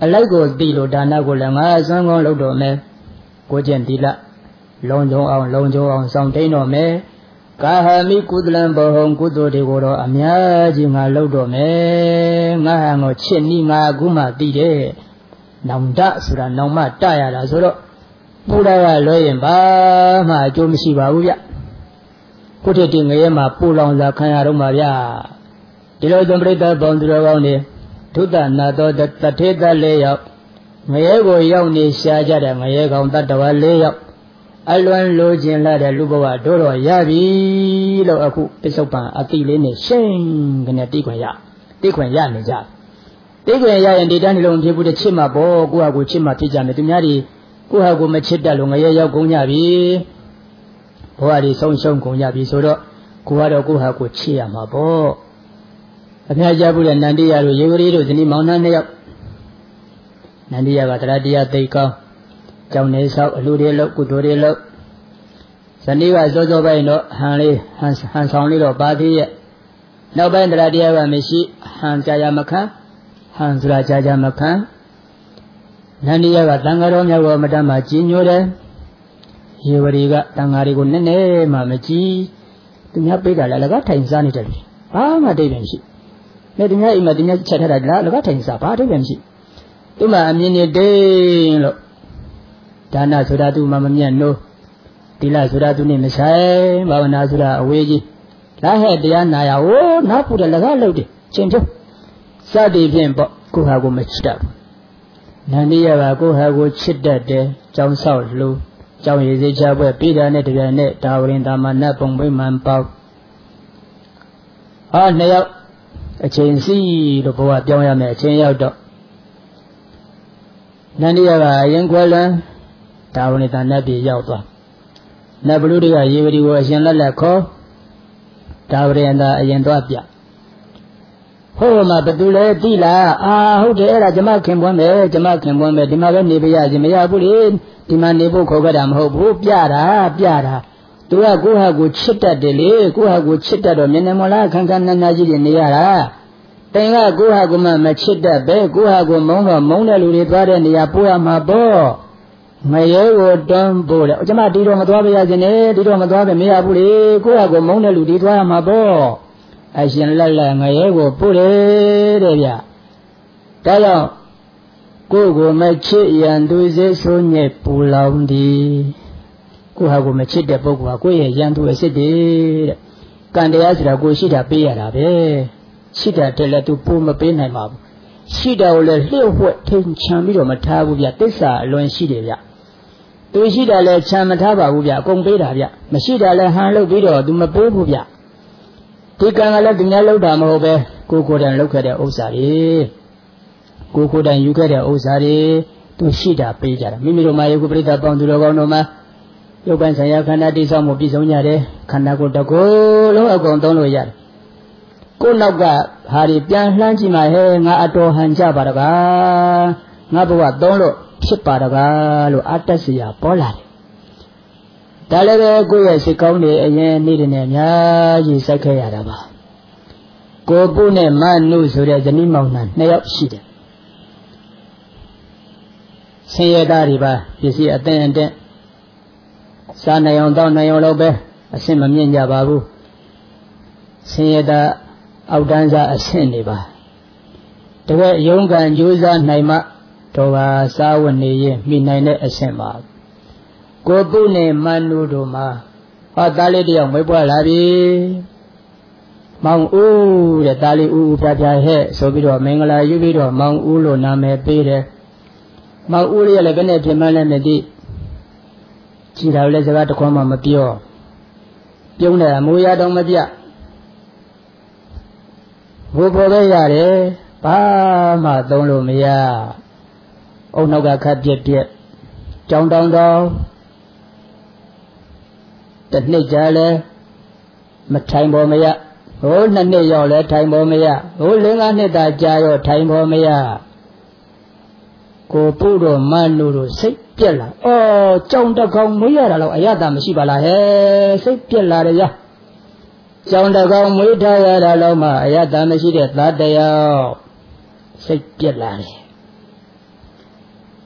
အလိုက်ကိုသိလို့ဒါနကိုလည်းငါစွမ်းကောင်းလုပ်တော့မယ်ကိုကျင့်သီလလုံခြုံအောင်လုံခြုံအောင်ဆောင်တိန်တော့မယ်ကာဟမိကုသလံဘောဟုံကုသိုလ်တွေကိုတော့အများကြီးငါလုပ်တော့မယ်ငါဟာငေါချစ်နီးငါအခုမှသိတယ်နောင်တဆိုတာနောင်မတရတာဆိုတော့ဘုရားကလွဲရင်ဘာမှအကျိုးမရှိပါဘူးဗျခုထက်တည်းငရဲမှာပူလောင်စာခံရတော့မှာဗျဒီလိုသုံးပရိသတ်ပေါင်းသူတော်ကောင်းတွေဒုတနာတော်တထေသလေးယောက်ငရဲကိုရောက်နေရှားကြတဲ့ငရဲကောင်တတ္တဝါလေးယောက်အလွန်လိုချင်လာတဲ့လူဘဝတို့တော့ရပြီလို့အခုပစ္စုပန်အတိလေးနဲ့ရှင်းကနေတိခွင်ရတိခွင်ရနေကြတိခွင်ရရင်ဒီတန်းလုံးဖြစ်ဘူးတဲ့ချစ်မှာပေါ့ကိုယ့်ဟာကိုယ်ချစ်မှာဖြစ်ကြမယ်သူများတွေကိုယ့်ဟာကိုယ်မချစ်တတ်လို့ငရဲရောက်ကုန်ကြပြီဘဝတွေဆုံးရှုံးကုန်ကြပြီဆိုတော့ကိုယ်ကတော့ကိုယ့်ဟာကိုယ်ချစ်ရမှာပေါ့အများကြဘူးတဲ့နန္ဒီယတို့ရေဂရီတို့ဇနီးမောင်နှံနှစ်ယောက်နန္ဒီယကတရားတရားသိကောင်းကျောင်းနေဆောက်အလူတွေလောက်ကုသိုလ်တွေလောက်ဇနီးကစောစောပိုင်းတော့ဟန်လေးဟန်ဟန်ဆောင်လေးတော့ပါသေးရဲ့နောက်ပိုင်းတရားတရားကမရှိဟန်ကြာကြာမခံဟန်ဆိုတာကြာကြာမခံနန္ဒီယကတန်ဃာတော်များကိုမတတ်မှကြီးညိုတယ်ရေဝရီကတန်ဃာတွေကိုနည်းနည်းမှမကြည့်သူများပိတ်တာလည်းလကထိုင်စားနေတယ်ဘာမှတိတ်တယ်မရှိနဲ့သူများအိမ်မှာသူများချက်ထားတာလားလကထိုင်စားဘာတိတ်တယ်မရှိသူမှအမြင်နဲ့တိန်လို့ဒါနဆိုတာသူမှမမြတ်နိုးသီလဆိုတာသူနဲ့မဆိုင်ဘာဝနာဆိုတာအဝေးကြီးလာဟဲ့တရားနာရဟိုးနောက်ဖို့တလကားလုပ်တယ်ချင်းဖြုတ်စသည်ဖြင့်ပေါ့ကိုယ့်ဟာကိုယ်မချစ်တတ်ဘူးနန္ဒီယကကိုယ့်ဟာကိုယ်ချစ်တတ်တယ်ကြောင်းဆောက်လူကြောင်းရည်စည်းချပွဲပြည်တာနဲ့တပြိုင်နဲ့ဒါဝရင်သာမနတ်ပုံပိမှန်ပေါက်ဟာနှစ်ယောက်အချိန်စီလို့ဘဝပြောင်းရမယ်အချိန်ရောက်တော့နန္ဒီယကအရင်ခွဲလွန်ဒါဝနိတနတ်ပြည်ရောက်သွားနတ်ဘလူတွေကရေဝတီကိုအရှင်လက်လက်ခေါ်ဒါဝရင်သာအရင်သွားပြဟိုမှာဘသူလဲသိလားအာဟုတ်တယ်အဲ့ဒါကျမခင်ပွန်းပဲကျမခင်ပွန်းပဲဒီမှာပဲနေပြရစီမရဘူးလေဒီမှာနေဖို့ခေါ်ခဲ့တာမဟုတ်ဘူးပြတာပြတာသူကကိုယ့်ဟာကိုချစ်တတ်တယ်လေကိုယ့်ဟာကိုချစ်တတ်တော့မျက်နှာမလားခန်းခန်းနာနာကြီးတွေနေရတာတိုင်ကကိုယ့်ဟာကိုမှမချစ်တတ်ပဲကိုယ့်ဟာကိုမုန်းတော့မုန်းတဲ့လူတွေသွားတဲ့နေရာပို့ရမှာပေါ့ငရဲကိုတွန်းပို့တယ်ကျမဒီတော့မသွားပြရခြင်းနဲ့ဒီတော့မသွားပဲမရဘူးလေကိုယ့်ဟာကိုမုန်းတဲ့လူတွေသွားရမှာပေါ့အရှင်လက်လက်ငရဲကိုပို့တယ်တဲ့ဗျဒါကြောင့်ကိုယ်ကိုမချစ်ရန်သူစိတ်ဆိုးညက်ပူလောင်သည်ကိုယ်ဟာကိုမချစ်တဲ့ပုဂ္ဂိုလ်ဟာကိုယ့်ရဲ့ရန်သူအစ်စ်တဲ့ကံတရားဆိုတာကိုယ်ရှိတာပေးရတာပဲရှိတာတည်းလည်းသူပို့မပေးနိုင်ပါဘူးရှိတာကိုလည်းလျှို့ဝှက်ထိန်ချမ်းပြီးတော့မထားဘူးဗျသစ္စာအလွန်ရှိတယ်ဗျသူရှိတာလည်းချမ်းမထားပါဘူးဗျအကုန်ပေးတာဗျမရှိတာလည်းဟန်လုပ်ပြီးတော့သူမပေးဘူးဗျဒီကံကလည်းသူများလုပ်တာမဟုတ်ပဲကိုယ်ကိုယ်တိုင်လုပ်ခဲ့တဲ့ဥစ္စာတွေကိုယ်ကိုယ်တိုင်ယူခဲ့တဲ့ဥစ္စာတွေသူရှိတာပေးကြတာမိမိတို့မှာယခုပြိဿပေါင်းသူတော်ကောင်းတို့မှာရုပ်ပိုင်းဆိုင်ရာခန္ဓာတိဆောက်မှုပြည့်စုံကြတယ်ခန္ဓာကိုယ်တစ်ကိုယ်လုံးအကုန်သုံးလို့ရတယ်ကိုယ်နောက်ကဟာဒီပြန်လှမ်းကြည့်မှဟဲငါအတော်ဟန်ကြပါတကားငါဘဝသုံးလို့ဖြစ်ပါတကားလို့အတ္တစရာပေါ်လာတယ်ဒါလည်းပဲကိုယ့်ရဲ့စိတ်ကောင်းတွေအရင်နေ့တည်းနဲ့အများကြီးစိုက်ခဲ့ရတာပါကိုပုနဲ့မနုဆိုတဲ့ဇနီးမောင်နှံနှစ်ယောက်ရှိတယ်ဆင်းရဲသားတွေပါပစ္စည်းအသင်အတင့်စားနိုင်အောင်တောင်းနိုင်အောင်လို့ပဲအဆင်မမြင့်ကြပါဘူးဆင်းရဲသားအောက်တန်းစားအဆင့်နေပါတကယ်ရုန်းကန်ကြိုးစားနိုင်မှတော့ပါစားဝတ်နေရင်မိနိုင်တဲ့အဆင့်ပါကိုပုနဲ့မနုတို့မှာဟောသားလေးတယောက်မွေးပွားလာပြီမောင်ဦးတဲ့သားလေးဦးဦးပြပြဟဲ့ဆိုပြီးတော့မင်္ဂလာယူပြီးတော့မောင်ဦးလို့နာမည်ပေးတယ်မောင်ဦးရဲ့လည်းဘယ်နဲ့ဖြစ်မှန်းလဲမသိကြည်တော်လည်းစကားတစ်ခွန်းမှမပြောပြုံးတယ်အမူအရာတော့မပြဘိုးဘော်ပဲရတယ်ဘာမှသုံးလို့မရအုံနောက်ကခတ်ပြက်ပြက်ကြောင်တောင်တောင်တစ်နှစ်ကြာလဲမထိုင်ပေါ်မရဟိုနှစ်နှစ်ရောက်လဲထိုင်ပေါ်မရဟိုလေးငါးနှစ်သာကြာရောထိုင်ပေါ်မရကိုပုတို့မနုတို့စိတ်ပြက်လာအော်ကြောင်တကောင်မွေးရတာတော့အရသာမရှိပါလားဟဲ့စိတ်ပြက်လာတယ်ရကြောင်တကောင်မွေးထားရတာတော့မှအရသာမရှိတဲ့သားတယောက်စိတ်ပြက်လာတယ်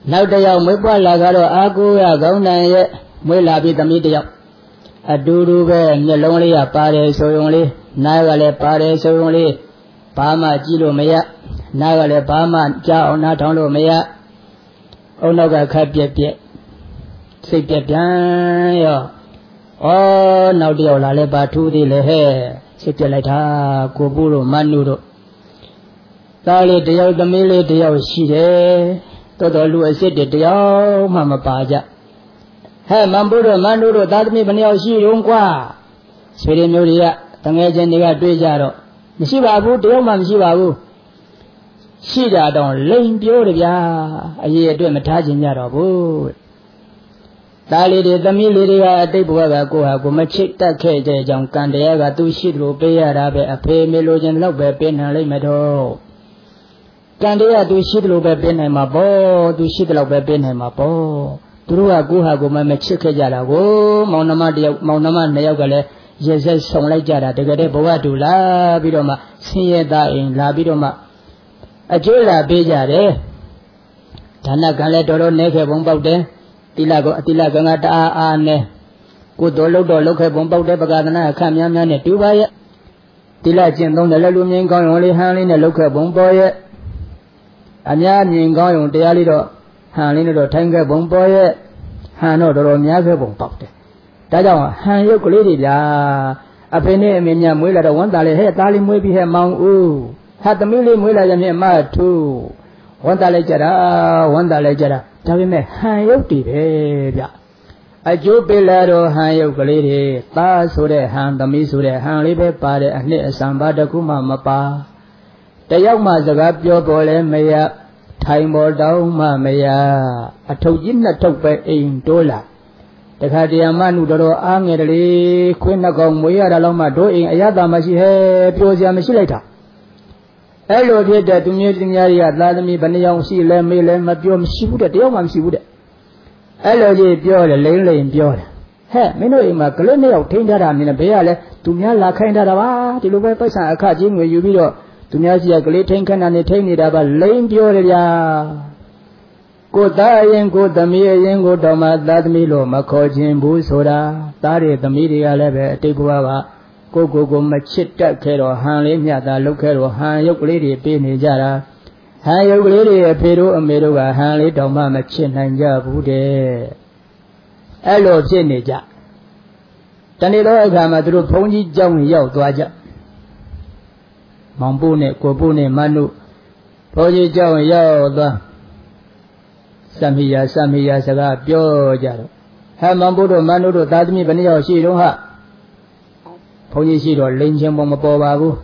နောက်တစ်ယောက်မွေးပွားလာကတော့အာကိုရကောင်းနိုင်ရဲ့မွေးလာပြီးသမီးတစ်ယောက်အတူတူပဲမျက်လုံးလေးကပါတယ်ဆိုရုံလေးနားကလည်းပါတယ်ဆိုရုံလေးဘာမှကြည့်လို့မရနားကလည်းဘာမှကြားအောင်နားထောင်လို့မရအုံနောက်ကခက်ပြက်ပြက်စိတ်ပြက်ပြန်ရောဩနောက်တစ်ယောက်လာလဲပါထူးသေးလေဟဲ့စိတ်ပြက်လိုက်တာကိုပူတို့မနုတို့သားလေးတယောက်သမီးလေးတယောက်ရှိတယ်တော်တော်လူအစ်စ်တယောက်မှမပါကြဟဲ့မန်ဘူးတို့မန်တို့တို့သားသမီးဘယ်နှယောက်ရှိရုံကွာဆွေတွေမျိုးတွေကတငယ်ချင်းတွေကတွေ့ကြတော့မရှိပါဘူးတယောက်မှမရှိပါဘူးရှိကြတော့လိန်ပြောတယ်ဗျာအရေးအတွက်မထားခြင်းကြတော့ဘူးသားလေးတွေသမီးလေးတွေကအတိတ်ဘဝကကိုဟာကိုမချစ်တတ်ခဲ့တဲ့အကြောင်းကံတရားကသူရှိတယ်လို့ပေးရတာပဲအဖေမေလိုချင်တော့ပဲပေးနိုင်လိမ့်မယ်တော့ကံတရားသူရှိတယ်လို့ပဲပေးနိုင်မှာပေါ့သူရှိတယ်လို့ပဲပေးနိုင်မှာပေါ့သူတို့ကကိုဟာကိုမမချစ်ခဲ့ကြတာကိုမောင်နှမတယောက်မောင်နှမနှစ်ယောက်ကလည်းရေစက်ဆုံလိုက်ကြတာတကယ်တည်းဘဝတူလာပြီးတော့မှဆင်းရဲသားအိမ်လာပြီးတော့မှအကျိုးလာပေးကြတယ်ဒါနကံလည်းတော်တော်နည်းခဲ့ပုံပေါက်တယ်တိလကိုအတိလကံကတအားအားနဲ့ကိုတော်လုတ်တော့လုတ်ခဲ့ပုံပေါက်တဲ့ပကာသနာအခများများနဲ့တူပါရဲ့တိလကျင့်သုံးတယ်လည်းလူမြင်ကောင်းရုံလေးဟန်းလေးနဲ့လုတ်ခဲ့ပုံပေါ်ရဲ့အများမြင်ကောင်းရုံတရားလေးတော့ဟန်လေးနဲ့တော့ထိုင်ခဲ့ပုံပေါ်ရဲ့ဟန်တော့တော်တော်များခဲ့ပုံပေါက်တယ်ဒါကြောင့်ဟန်ရုပ်ကလေးတွေဗျာအဖေနဲ့အမေများမွေးလာတော့ဝန်တာလေဟဲ့သားလေးမွေးပြီးဟဲ့မောင်ဦးဟာသမီးလေးမွေးလာရင်မထူးဝန်တာလိုက်ကြတာဝန်တာလိုက်ကြတာဒါပေမဲ့ဟန်ရုပ်တွေပဲဗျအကျိုးပေးလာတော့ဟန်ရုပ်ကလေးတွေသားဆိုတဲ့ဟန်သမီးဆိုတဲ့ဟန်လေးပဲပါတဲ့အနှစ်အစံပါတခုမှမပါတယောက်မှစကားပြောပေါ်လဲမရထိုင်ပေါ်တောင်းမှမရအထုပ်ကြီးနှစ်ထုပ်ပဲအိမ်တိုးလာတခါတရံမနုတော်တော်အားငယ်တယ်လေခွင်းနှကောင်မွေးရတာလောက်မှတို့အိမ်အရသာမရှိဟဲပျော်စရာမရှိလိုက်တာအဲ့လိုဖြစ်တဲ့သူမျိုးသူများတွေကသာသမီဘယ်နှယောက်ရှိလဲမေးလဲမပြောမရှိဘူးတဲ့တယောက်မှမရှိဘူးတဲ့အဲ့လိုကြီးပြောတယ်လိမ့်လိမ့်ပြောတယ်ဟဲ့မင်းတို့အိမ်မှာကလေးနှစ်ယောက်ထိန်းထားတာမြင်တယ်ဘေးကလည်းသူများလာခိုင်းထားတာပါဒီလိုပဲပိုက်ဆံအခကြီးငွေယူပြီးတော့သူများစီကကလေးထိန်းခဏနဲ့ထိန်းနေတာပါလိမ့်ပြောတယ်ဗျာကိုသားအရင်ကိုသမီးအရင်ကိုတော်မှသားသမီးလို့မခေါ်ခြင်းဘူးဆိုတာသားတွေသမီးတွေကလည်းပဲအတိတ်ဘဝကကိုကိုကိုမချစ်တတ်ခဲ့တော့ဟန်လေးမြတ်တာလုပ်ခဲ့တော့ဟန်ရုပ်ကလေးတွေပေးနေကြတာဟန်ရုပ်ကလေးတွေအဖေတို့အမေတို့ကဟန်လေးတော်မှမချစ်နိုင်ကြဘူးတဲ့အဲ့လိုဖြစ်နေကြတနေ့တော့အခါမှာသူတို့ဘုန်းကြီးကျောင်းရောက်သွားကြမောင်ပိုးနဲ့ကိုပိုးနဲ့မနုဘုန်းကြီးကျောင်းရောက်သွားစမိယာစမိယာစကားပြောကြတော့ဟဲ့မောင်ပိုးတို့မနုတို့သားသမီးဘယ်နှယောက်ရှိတော့ဟာဘုန်းကြီးရှိတော့လိန်ချင်းပုံမပေါ်ပါဘူး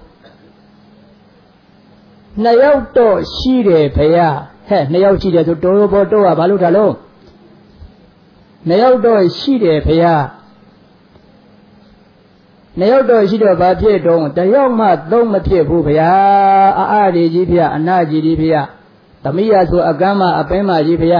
နှစ်ယောက်တော့ရှိတယ်ဖေရဟဲ့နှစ်ယောက်ရှိတယ်ဆိုတော်ဘောတော့ဘာလို့ဒါလုံးနှစ်ယောက်တော့ရှိတယ်ဖေရနှစ်ယောက်တော့ရှိတော့ဘာဖြစ်တော့တယောက်မှသုံးမဖြစ်ဘူးဖေရအာအာဒီကြီးဖေရအနာကြီးကြီးဖေရသမီးရဆိုအကမ်းမအပင်းမကြီးဖေရ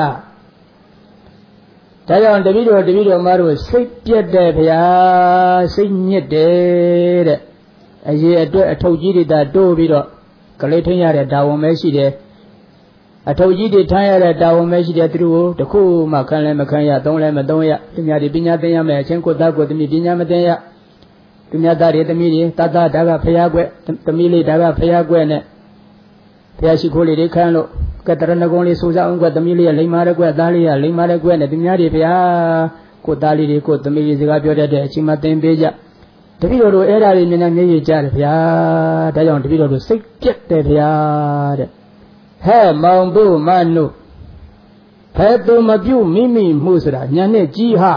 ဒါကြောင့်တပည့်တော်တပည့်တော်မတို့စိတ်ပြက်တယ်ဗျာစိတ်ညစ်တယ်တဲ့အရေးအတွက်အထုပ်ကြီးတွေတာတိုးပြီးတော့ကလေးထိန်းရတဲ့တာဝန်ပဲရှိတယ်အထုပ်ကြီးတွေထမ်းရတဲ့တာဝန်ပဲရှိတယ်သူတို့တခုမှခံလဲမခံရသုံးလဲမသုံးရသူများတွေပညာသင်ရမယ်အချင်းကိုသားကိုသမီးပညာမသင်ရသူများသားတွေသမီးတွေတတ်တာဒါကဖျားကွက်သမီးလေးဒါကဖျားကွက်နဲ့ဖျားရှိခိုးလေးတွေခံလို့ကတရဏဂုံလေးစူစားအောင်ကသမီးလေးကလိမ္မာတဲ့ကွက်သားလေးကလိမ္မာတဲ့ကွက်နဲ့သူများတွေဗျာကိုသားလေးတွေကိုသမီးလေးစကားပြောတတ်တဲ့အချိန်မှသင်ပေးကြတပည့်တော်တို့အဲ့ဒါတွေမြင်နေမျက်ရည်ကျတယ်ဗျာဒါကြောင့်တပည့်တော်တို့စိတ်ပြက်တယ်ဗျာတဲ့ဟဲ့မောင်တို့မနုဖဲသူမပြုတ်မိမိမှုဆိုတာညာနဲ့ကြီးဟာ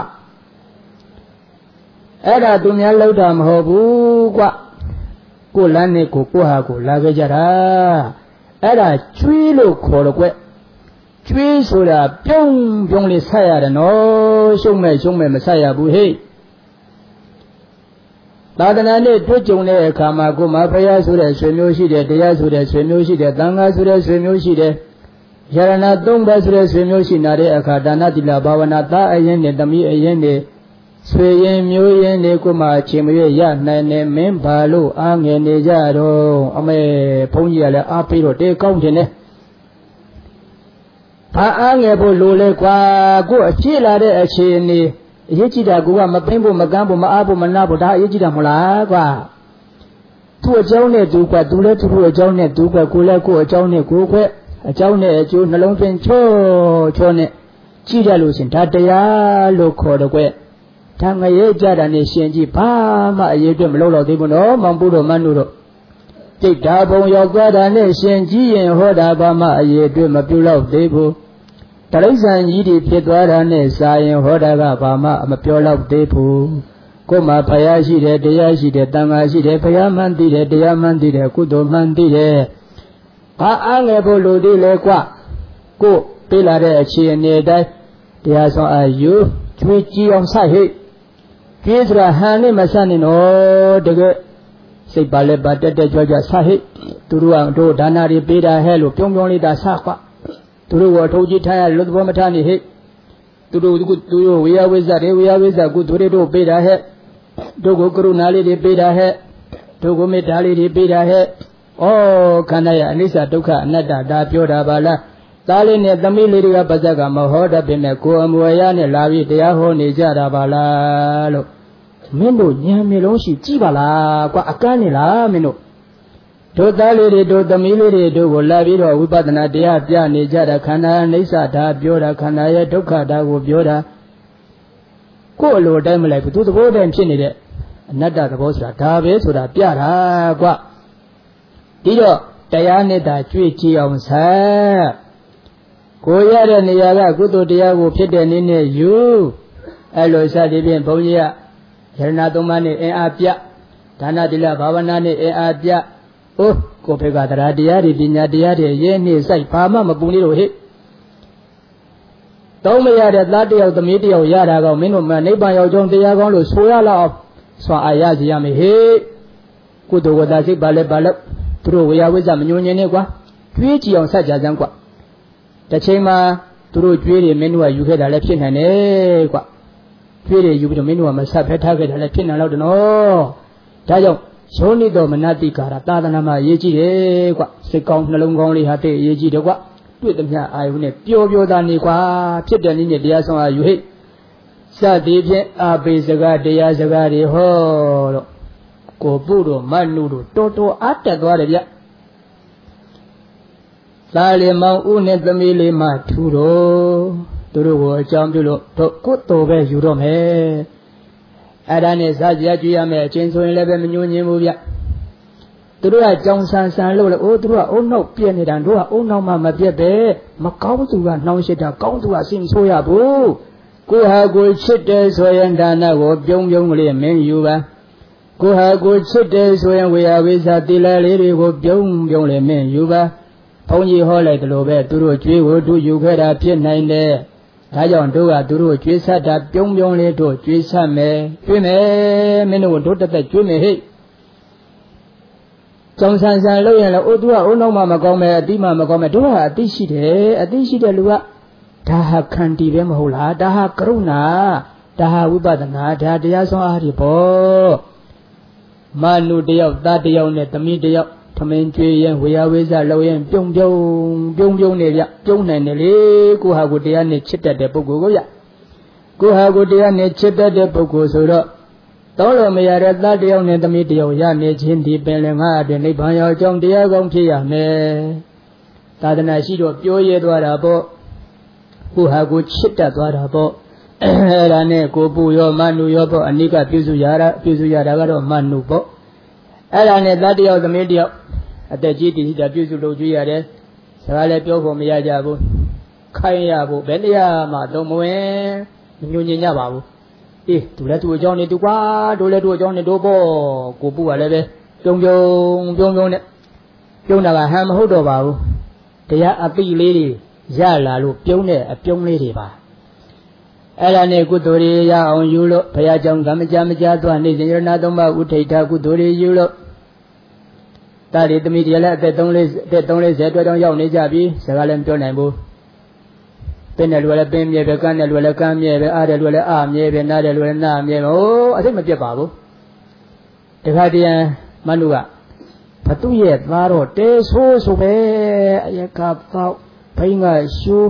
အဲ့ဒါသူများလောက်တာမဟုတ်ဘူးကွကိုလမ်းနဲ့ကိုကိုဟာကိုလာခဲ့ကြတာအဲ့ဒါကျွေးလို့ခေါ်တော့ကွကျွေးဆိုတာပြုံးပြုံးလေးဆက်ရတယ်နော်ရှုံးမဲ့ရှုံးမဲ့မဆက်ရဘူးဟေ့သာသနာနဲ့တွေ့ကြုံတဲ့အခါမှာကိုမဖယားဆိုတဲ့ဆွေမျိုးရှိတယ်တရားဆိုတဲ့ဆွေမျိုးရှိတယ်သံဃာဆိုတဲ့ဆွေမျိုးရှိတယ်ယရဏသုံးပါးဆိုတဲ့ဆွေမျိုးရှိနာတဲ့အခါဒါနတိလဘာဝနာသားအရင်နဲ့သမီးအရင်နဲ့ဆွေရင်မျိုးရင်တွေကိုမှအချိန်မရွေးရနိုင်နေမင်းဘာလို့အားငယ်နေကြတော့အမေဘုန်းကြီးကလည်းအားပေးတော့တေကောင်းတယ်နဲ့ဘဘာအားငယ်ဖို့လိုလဲကွာကိုအဖြစ်လာတဲ့အခြေအနေအရေးကြီးတာကမပိမ့်ဖို့မကန်းဖို့မအားဖို့မနာဖို့ဒါအရေးကြီးတာမဟုတ်လားကွာသူ့အကြောင်းနဲ့သူကွာသူလည်းသူ့အကြောင်းနဲ့သူကွာကိုလည်းကိုအကြောင်းနဲ့ကိုခွဲအကြောင်းနဲ့အကျိုးနှလုံးသွင်းချောချောနဲ့ကြည့်ရလို့ရှင်ဒါတရားလို့ခေါ်တော့ကွဒါငရဲကြတာနဲ့ရှင်ကြည့်ဘာမှအရေးအတွက်မလုပ်တော့သေးဘူးနော်မောင်ပုတို့မန်းတို့တော့စိတ်ဓာတ်ဘုံရောက်သွားတာနဲ့ရှင်ကြည့်ရင်ဟောတာဘာမှအရေးအတွက်မပြုတော့သေးဘူးတရိစ္ဆာန်ကြီးတွေဖြစ်သွားတာနဲ့စာရင်ဟောတာကဘာမှမပြောတော့သေးဘူးကိုယ်မှာဖယားရှိတယ်တရားရှိတယ်တန်ခါရှိတယ်ဖယားမှန်သိတယ်တရားမှန်သိတယ်ကုသိုလ်မှန်သိတယ်ဘာအားငယ်ဖို့လိုသေးလဲကွကိုပြေးလာတဲ့အခြေအနေတိုင်းတရားဆောင်အာယူကျွေးကြည့်အောင်ဆက်ဟိကျွေးဆိုတာဟန်နဲ့မဆက်နဲ့နော်တကယ်စိတ်ပါလဲပါတက်တက်ကြွကြွဆက်ဟိသူတို့ကတို့ဒါနာတွေပေးတာဟဲ့လို့ပြုံးပြုံးလေးတာဆက်ကွသူတို့ကအထုပ်ကြီးထားရလို့သဘောမထားနေဟိသူတို့သူတို့ဝေယဝိဇ္ဇတွေဝေယဝိဇ္ဇကုသူတွေတို့ပေးတာဟဲ့တို့ကိုကရုဏာလေးတွေပေးတာဟဲ့တို့ကိုမေတ္တာလေးတွေပေးတာဟဲ့ဩခန္ဓာရဲ့အနိစ္စဒုက္ခအနတ္တဒါပြောတာပါလားသားလေးနဲ့သမီးလေးတွေကပါဇက်ကမဟောတတ်ပေမဲ့ကိုယ်အမွေအရနဲ့လာပြီးတရားဟောနေကြတာပါလားလို့မင်းတို့ဉာဏ်မျိုးလုံးရှိကြည့်ပါလားကွာအကန်းနေလားမင်းတို့တို့သားလေးတွေတို့သမီးလေးတွေတို့ကိုလာပြီးတော့ဝိပဿနာတရားပြနေကြတာခန္ဓာအနိစ္စဒါပြောတာခန္ဓာရဲ့ဒုက္ခဒါကိုပြောတာကိုယ်အလိုတိုင်းမလိုက်ဘူးသူသဘောတိုင်းဖြစ်နေတဲ့အနတ္တသဘောဆိုတာဒါပဲဆိုတာပြတာကွာဒီတော့တရားနဲ့သာကြွေးကြည့်အောင်ဆက်ကိုရတဲ့နေရာကကုသိုလ်တရားကိုဖြစ်တဲ့နည်းနဲ့ယူအဲ့လိုစသည်ဖြင့်ဘုန်းကြီးကယရဏသုံးပါးနဲ့အင်အားပြဒါနသီလဘာဝနာနဲ့အင်အားပြအိုးကိုဖေကတရားတရားတွေပညာတရားတွေရဲနေစိုက်ဘာမှမပူနေတော့ဟဲ့သုံးမရတဲ့သားတယောက်သမီးတယောက်ရတာကောမင်းတို့မနိဗ္ဗာန်ရောက်ကြောင်းတရားကောင်းလို့ဆိုရလောက်ဆွာအာရစီရမယ်ဟေ့ကုသိုလ်ဝတ္တစိတ်ပါလဲပါလို့သူတို့ဝေယဝိဇ္ဇမညွန်ညင်းနေကွာကြွေးကြည့်အောင်ဆက်ကြစမ်းကွာတစ်ချိန်မှာသူတို့ကြွေးတွေမင်းတို့ကယူခဲ့တာလည်းဖြစ်နိုင်တယ်ကွာကြွေးတွေယူပြီးတော့မင်းတို့ကမဆက်ဖဲထားခဲ့တာလည်းဖြစ်နိုင်တော့တယ်နော်ဒါကြောင့်ယောနိတော်မနတိကာရသာသနာမှာအရေးကြီးတယ်ကွာစိတ်ကောင်းနှလုံးကောင်းလေးဟာတိတ်အရေးကြီးတယ်ကွာတွေ့သမျှအာယုနဲ့ပျော်ပျော်သားနေကွာဖြစ်တဲ့နည်းနဲ့တရားဆောင်အာယုဟိစသည်ဖြင့်အာပေစကားတရားစကားတွေဟောတော့ကိုပုတို့မနုတို့တော်တော်အားတက်သွားတယ်ဗျသားလေးမောင်ဦးနဲ့သမီးလေးမထူတော့သူတို့ကိုအကြောင်းပြုလို့တို့ကိုယ်တော်ပဲယူတော့မယ်အဲ့ဒါနဲ့စားကြကြွရမယ်အချင်းဆိုရင်လည်းပဲမညှိုးညင်းဘူးဗျသူတို့ကကြောင်ဆန်ဆန်လို့လေအိုးသူတို့ကအုံနောက်ပြက်နေတာတို့ကအုံနောက်မှမပြက်ပဲမကောင်းသူကနှောင်းရှစ်တာကောင်းသူကစိတ်ဆိုးရဘူးကိုဟာကိုချစ်တယ်ဆိုရင်ဒါနကိုပြုံးပြုံးကလေးမင်းယူပါကိုဟာကိုချစ်တယ်ဆိုရင်ဝေယဝိဇ္ဇတိလလေးတွေကိုပြုံးပြုံးလေးမင်းယူပါဘုန်းကြီးဟောလိုက်တယ်လို့ပဲသူတို့ကြွေးကိုတို့ယူခဲ့တာဖြစ်နိုင်တယ်ဒါကြောင့်တို့ကသူတို့ကြွေးဆတ်တာပြုံးပြုံးလေးတို့ကြွေးဆတ်မယ်ကြွေးမယ်မင်းတို့တို့တက်တက်ကြွေးမယ်ဟဲ့ကြောင်ဆန်ဆန်လို့ရင်လည်းအိုးသူကအုံနောက်မှမကောင်းမယ်အတိမှမကောင်းမယ်တို့ကအတိရှိတယ်အတိရှိတဲ့လူကဒါဟာခန္တီပဲမဟုတ်လားဒါဟာကရုဏာဒါဟာဝိပဿနာဒါတရားဆောင်အားတွေပေါ့မနုတယောက်သားတယောက်နဲ့သမီးတယောက်ထမင်းကျွေးရင်ဝေယဝိဇ္ဇလောက်ရင်ပြုံပြုံပြုံပြုံနေဗျပြုံနိုင်တယ်လေကိုဟာကိုတရားနဲ့ချစ်တတ်တဲ့ပုဂ္ဂိုလ်ကိုဗျကိုဟာကိုတရားနဲ့ချစ်တတ်တဲ့ပုဂ္ဂိုလ်ဆိုတော့တောင်းလို့မရတဲ့သားတယောက်နဲ့သမီးတယောက်ရနေခြင်းဒီပင်လည်းငါအတွင်နိဗ္ဗာန်ရောက်ကြောင်းတရားကောင်းဖြစ်ရမယ်သာသနာရှိတော့ပြောရဲသွားတာပေါ့ကိုဟာကိုချစ်တတ်သွားတာပေါ့အဲ့ဒါနဲ့ကိုပူရောမနုရောပေါ့အနိကပြုစုရတာပြုစုရတာကတော့မနုပေါ့အဲ့ဒါနဲ့သားတယောက်သမီးတယောက်အသက်ကြီးတည်တာပြုစုလုပ်ကြည့်ရတယ်စကားလည်းပြောဖို့မရကြဘူးခိုင်းရဖို့ဘယ်တရားမှတော့မဝင်ညွှန်ညင်ကြပါဘူးအေးသူလည်းသူ့အကြောင်းနေသူကွာတို့လည်းသူ့အကြောင်းနေတို့ပေါ့ကိုပူကလည်းပဲပြုံပြုံပြုံပြုံနဲ့ပြုံးတာကဟန်မဟုတ်တော့ပါဘူးတရားအပိလေးတွေရလာလို့ပြုံးတဲ့အပြုံးလေးတွေပါအဲ့ဒါနဲ့ကုသိုလ်တွေရအောင်ယူလို့ဘုရားကြောင့်ကမကြမကြသွားနေစဉ်ရဏသုံးပါးဥထိတ်တာကုသိုလ်တွေယူလို့တာရီသမီးတွေလည်းအသက်သုံးလေးအသက်သုံးလေးဆယ်တွဲတောင်ရောက်နေကြပြီစကားလည်းမပြောနိုင်ဘူးပင်းတဲ့လူလည်းပင်းမြဲပဲကန်းတဲ့လူလည်းကန်းမြဲပဲအားတဲ့လူလည်းအားမြဲပဲနားတဲ့လူလည်းနားမြဲပဲဟိုအသိမပြတ်ပါဘူးတခါတည်းမနုကဘသူရဲ့သားတော့တဲဆိုးဆိုပဲအယကပေါက်ဘိန်းကရှူ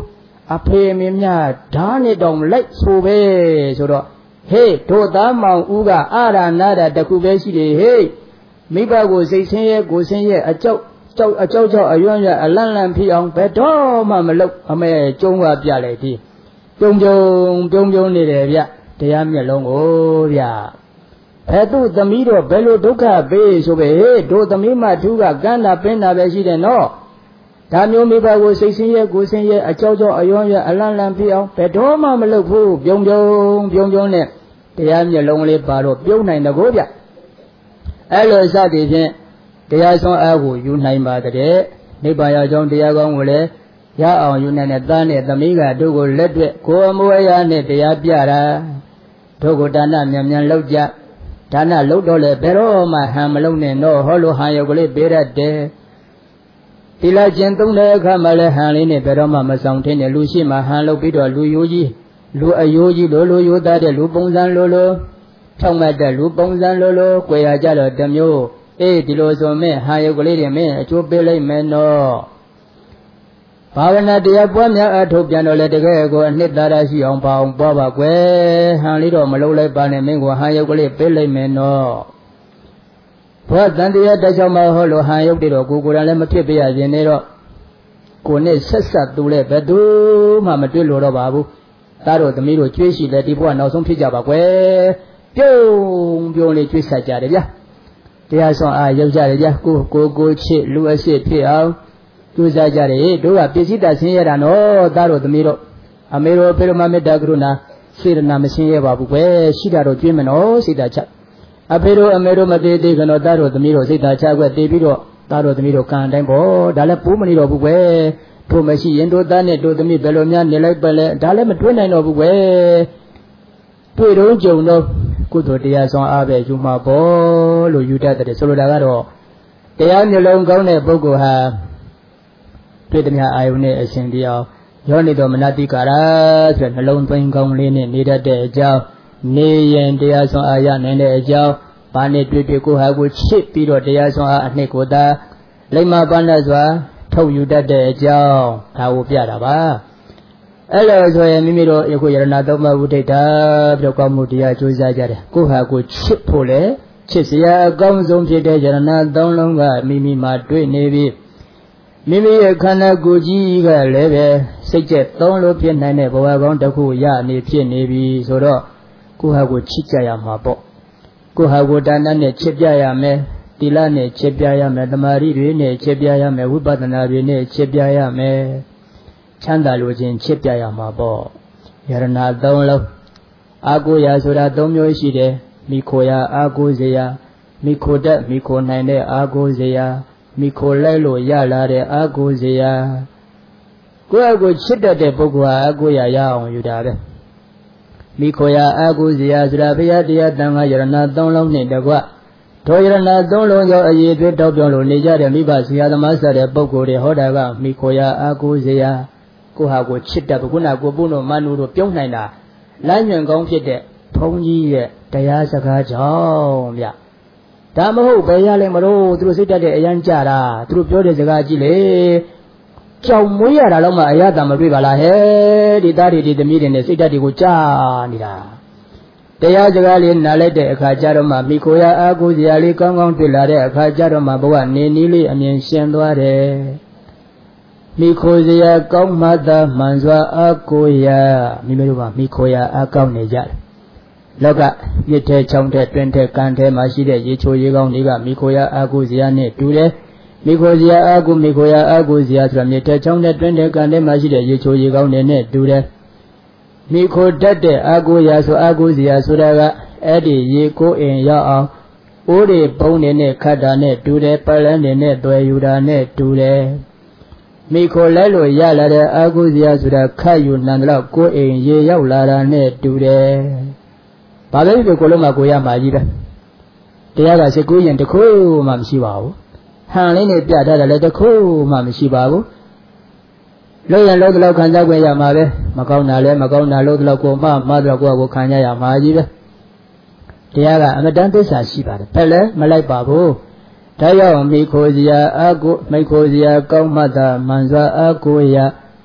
အဖေမင်းများဓာတ်နဲ့တောင်လိုက်ဆိုပဲဆိုတော့ဟေးတို့သားမောင်ဦးကအာရနာတာတခုပဲရှိတယ်ဟေးမိဘကိုစိတ်ဆင်းရဲကိုဆင်းရဲအကြောက်ကြောက်အကြောက်ကြောက်အယွန့်ရအလန့်လန့်ဖြစ်အောင်ဘယ်တော့မှမလုပ်အမေကျုံးကပြလိုက်သည်ပြုံပြုံပြုံပြုံနေတယ်ဗျတရားမျက်လုံးကိုဗျဘယ်သူသမီးတော့ဘယ်လိုဒုက္ခပေးဆိုပဲဟေးတို့သမီးမထူးကကန်းတာပင်းတာပဲရှိတယ်နော်ဒါမျိုးမိဘကိုစိတ်ဆင်းရဲကိုဆင်းရဲအကြောက်ကြောက်အယွန့်ရအလန့်လန့်ဖြစ်အောင်ဘယ်တော့မှမလုပ်ဘူးပြုံပြုံပြုံပြုံနဲ့တရားမျက်လုံးလေးပါတော့ပြုံးနိုင်တကောဗျအဲ့လိုစသည်ဖြင့်တရားဆုံးအားကိုယူနိုင်ပါတဲ့နိဗ္ဗာန်ရောက်ကြောင်းတရားကောင်းကိုလည်းရအောင်ယူနိုင်တဲ့သားနဲ့သမီးကတို့ကိုလက်တွေ့ကိုယ်အမွေအရာနဲ့တရားပြတာတို့ကိုဒါနမြန်မြန်လုပ်ကြဒါနလုပ်တော့လေဘယ်တော့မှဟန်မလုံးနဲ့တော့ဟောလိုဟန်ရုပ်ကလေးပေးရတယ်တိလကျင်သုံးတဲ့အခါမှာလည်းဟန်လေးနဲ့ဘယ်တော့မှမဆောင်ထင်းနဲ့လူရှိမှဟန်လုပ်ပြီးတော့လူယိုးကြီးလူအယိုးကြီးလိုလိုယိုးသားတဲ့လူပုံစံလိုလိုထောက်မှတ်တဲ့လူပုံစံလိုလိုကြွယ်ရကြတော့တမျိုးအေးဒီလိုဆိုမဲ့ဟာယုတ်ကလေးတွေမင်းအကျိုးပေးလိုက်မယ်နော်ဘာဝနာတရားပွားများအထုတ်ပြန်တော့လေတကယ်ကိုအနှစ်သာရရှိအောင်ပါအောင်ပွားပါကွယ်ဟန်လေးတော့မလုပ်လိုက်ပါနဲ့မင်းကဟာယုတ်ကလေးပေးလိုက်မယ်နော်ဘောတန်တရားတစ်ချောင်းမဟောလို့ဟာယုတ်တွေတော့ကိုကိုယ်တိုင်လည်းမဖြစ်ပြရခြင်းနဲ့တော့ကိုနဲ့ဆက်ဆက်သူလည်းဘယ်သူမှမတွေ့လို့တော့ပါဘူးသားတို့သမီးတို့ကြွေးရှိတယ်ဒီဘဝနောက်ဆုံးဖြစ်ကြပါကွယ်ပြုံးပြုံးလေးကြွေးဆက်ကြတယ်ဗျာတရားဆောင်အားရောက်ကြတယ်ဗျာကိုကိုကိုချစ်လူအရှိဖြစ်အောင်ကြိုးစားကြတယ်တို့ကပြည့်စည်တာဆင်းရဲတာနော်သားတို့သမီးတို့အမေတို့ဖေရမမေတ္တာကရုဏာစေတနာမဆင်းရဲပါဘူးကွယ်ရှိတာတော့ကျွေးမနော်စိတ်သာချအဖေတို့အမေတို့မသေးသေးကတော့သားတို့သမီးတို့စိတ်သာချကွယ်တည်ပြီးတော့သားတို့သမီးတို့ကံတိုင်းပေါ့ဒါလည်းပိုးမနေတော့ဘူးကွယ်တို့မရှိရင်တို့သားနဲ့တို့သမီးဘယ်လိုများနေလိုက်ပဲလဲဒါလည်းမတွေးနိုင်တော့ဘူးကွယ်တွေ့တော့ကြုံတော့ကုသိုလ်တရားဆောင်အားပဲယူမှာပေါ့လို့ယူတတ်တယ်ဆိုလိုတာကတော့တရားမျိုးလုံးကောင်းတဲ့ပုဂ္ဂိုလ်ဟာတွေ့သမျှအာယုန်နဲ့အရှင်တရားရောနေတော်မနတိကာရဆိုတဲ့နှလုံးသွင်းကောင်းလေးနဲ့နေတတ်တဲ့အကြောင်းနေရင်တရားဆောင်အားရနိုင်တဲ့အကြောင်းဘာနဲ့တွေ့တွေ့ကိုဟာကိုချစ်ပြီးတော့တရားဆောင်အားအနှစ်ကိုသာလိမ္မာပန်းစွာထုတ်ယူတတ်တဲ့အကြောင်းဒါကိုပြတာပါအဲ့လိုဆိုရင်မိမိတို့ယခုယရဏသုံးပါးဝိဋ္ဌိတာပြောကောင်းမှုတရားကြိုးစားကြတယ်ကိုဟာကိုချစ်ဖို့လေချစ်စရာအကောင်းဆုံးဖြစ်တဲ့ယရဏသုံးလုံးကမိမိမှာတွေ့နေပြီမိမိရဲ့ခန္ဓာကိုယ်ကြီးကလည်းပဲစိတ်ကျက်သုံးလို့ဖြစ်နိုင်တဲ့ဘဝကောင်းတစ်ခုရနေဖြစ်နေပြီဆိုတော့ကိုဟာကိုချစ်ကြရမှာပေါ့ကိုဟာကိုဒါနနဲ့ချစ်ပြရမယ်တိလနဲ့ချစ်ပြရမယ်သမာဓိတွေနဲ့ချစ်ပြရမယ်ဝိပဿနာတွေနဲ့ချစ်ပြရမယ်ချမ်းသာလို့ခြင်းချစ်ပြရမှာပေါ့ယရဏသုံးလုံးအာကိုရာဆိုတာသုံးမျိုးရှိတယ်မိခိုရာအာကိုစရာမိခိုတတ်မိခိုနိုင်တဲ့အာကိုစရာမိခိုလိုက်လို့ရလာတဲ့အာကိုစရာကိုယ့်အကိုချစ်တတ်တဲ့ပုဂ္ဂိုလ်ဟာအာကိုရာရအောင်ယူတာပဲမိခိုရာအာကိုစရာဆိုတာဘုရားတရားတန်ခါယရဏသုံးလုံးနဲ့တကွသောယရဏသုံးလုံးကြောင့်အရေးအတွက်တောက်ပြောင်းလို့နေကြတဲ့မိဘဆရာသမားဆက်တဲ့ပုဂ္ဂိုလ်တွေဟောတာကမိခိုရာအာကိုစရာကိုဟာကိုချစ်တဲ့ခုနကိုပုလို့မနုတို့ပြုံးနိုင်တာလမ်းညွန်ကောင်းဖြစ်တဲ့ဘုန်းကြီးရဲ့တရားစကားကြောင့်ဗျဒါမဟုတ်ဘယ်ရလဲမလို့သူတို့စိတ်တက်တဲ့အရန်ကြတာသူတို့ပြောတဲ့စကားကြည့်လေကြောင်မွေးရတာတော့မှအရသာမတွေ့ပါလားဟဲ့ဒီသားတွေဒီသမီးတွေနဲ့စိတ်တက်တွေကိုကြားနေတာတရားစကားလေးနားလိုက်တဲ့အခါကျတော့မှမိခိုရအာကိုစရာလေးကောင်းကောင်းတွေ့လာတဲ့အခါကျတော့မှဘဝနေနည်းလေးအမြင်ရှင်းသွားတယ်မိခိုစရာကောင်းမှသာမှန်စွာအာကိုရမိမိတို့ကမိခိုရအာကောင်းနေကြတယ်လောကမြစ်ထဲချောင်းထဲတွင်ထဲကန်ထဲမှာရှိတဲ့ရေချိုရေကောင်းတွေကမိခိုရအာကိုစရာနဲ့တူတယ်မိခိုစရာအာကိုမိခိုရအာကိုစရာဆိုတာမြစ်ထဲချောင်းထဲတွင်ထဲကန်ထဲမှာရှိတဲ့ရေချိုရေကောင်းတွေနဲ့တူတယ်မိခိုတတ်တဲ့အာကိုရဆိုအာကိုစရာဆိုတာကအဲ့ဒီရေကိုအိမ်ရောက်အောင်အိုးတွေပုံနေနဲ့ခတ်တာနဲ့တူတယ်ပလန်းနေနဲ့တွယ်ယူတာနဲ့တူတယ်မိခိုလဲလို့ရလာတဲ့အာကိုစရာဆိုတာခတ်ယူနံတော့ကိုအိမ်ရေရောက်လာတာနဲ့တူတယ်ဘာပဲဖြစ်ကိုလုံးမကိုရမှာကြီးပဲတရားကစကူးရင်တခုမှမရှိပါဘူးဟန်လေးနဲ့ပြထားတယ်လည်းတခုမှမရှိပါဘူးလို့ရင်လို့တော့ခံစားခွင့်ရမှာပဲမကောင်းတာလည်းမကောင်းတာလို့တော့ကိုမှမတော့ကိုကိုခံရရမှာကြီးပဲတရားကအမတန်သစ္စာရှိပါတယ်ဘယ်လဲမလိုက်ပါဘူးဒါကြောင့်မိခိုစရာအာကိုမိခိုစရာကောင်းမှသာမှန်စွာအာကိုရ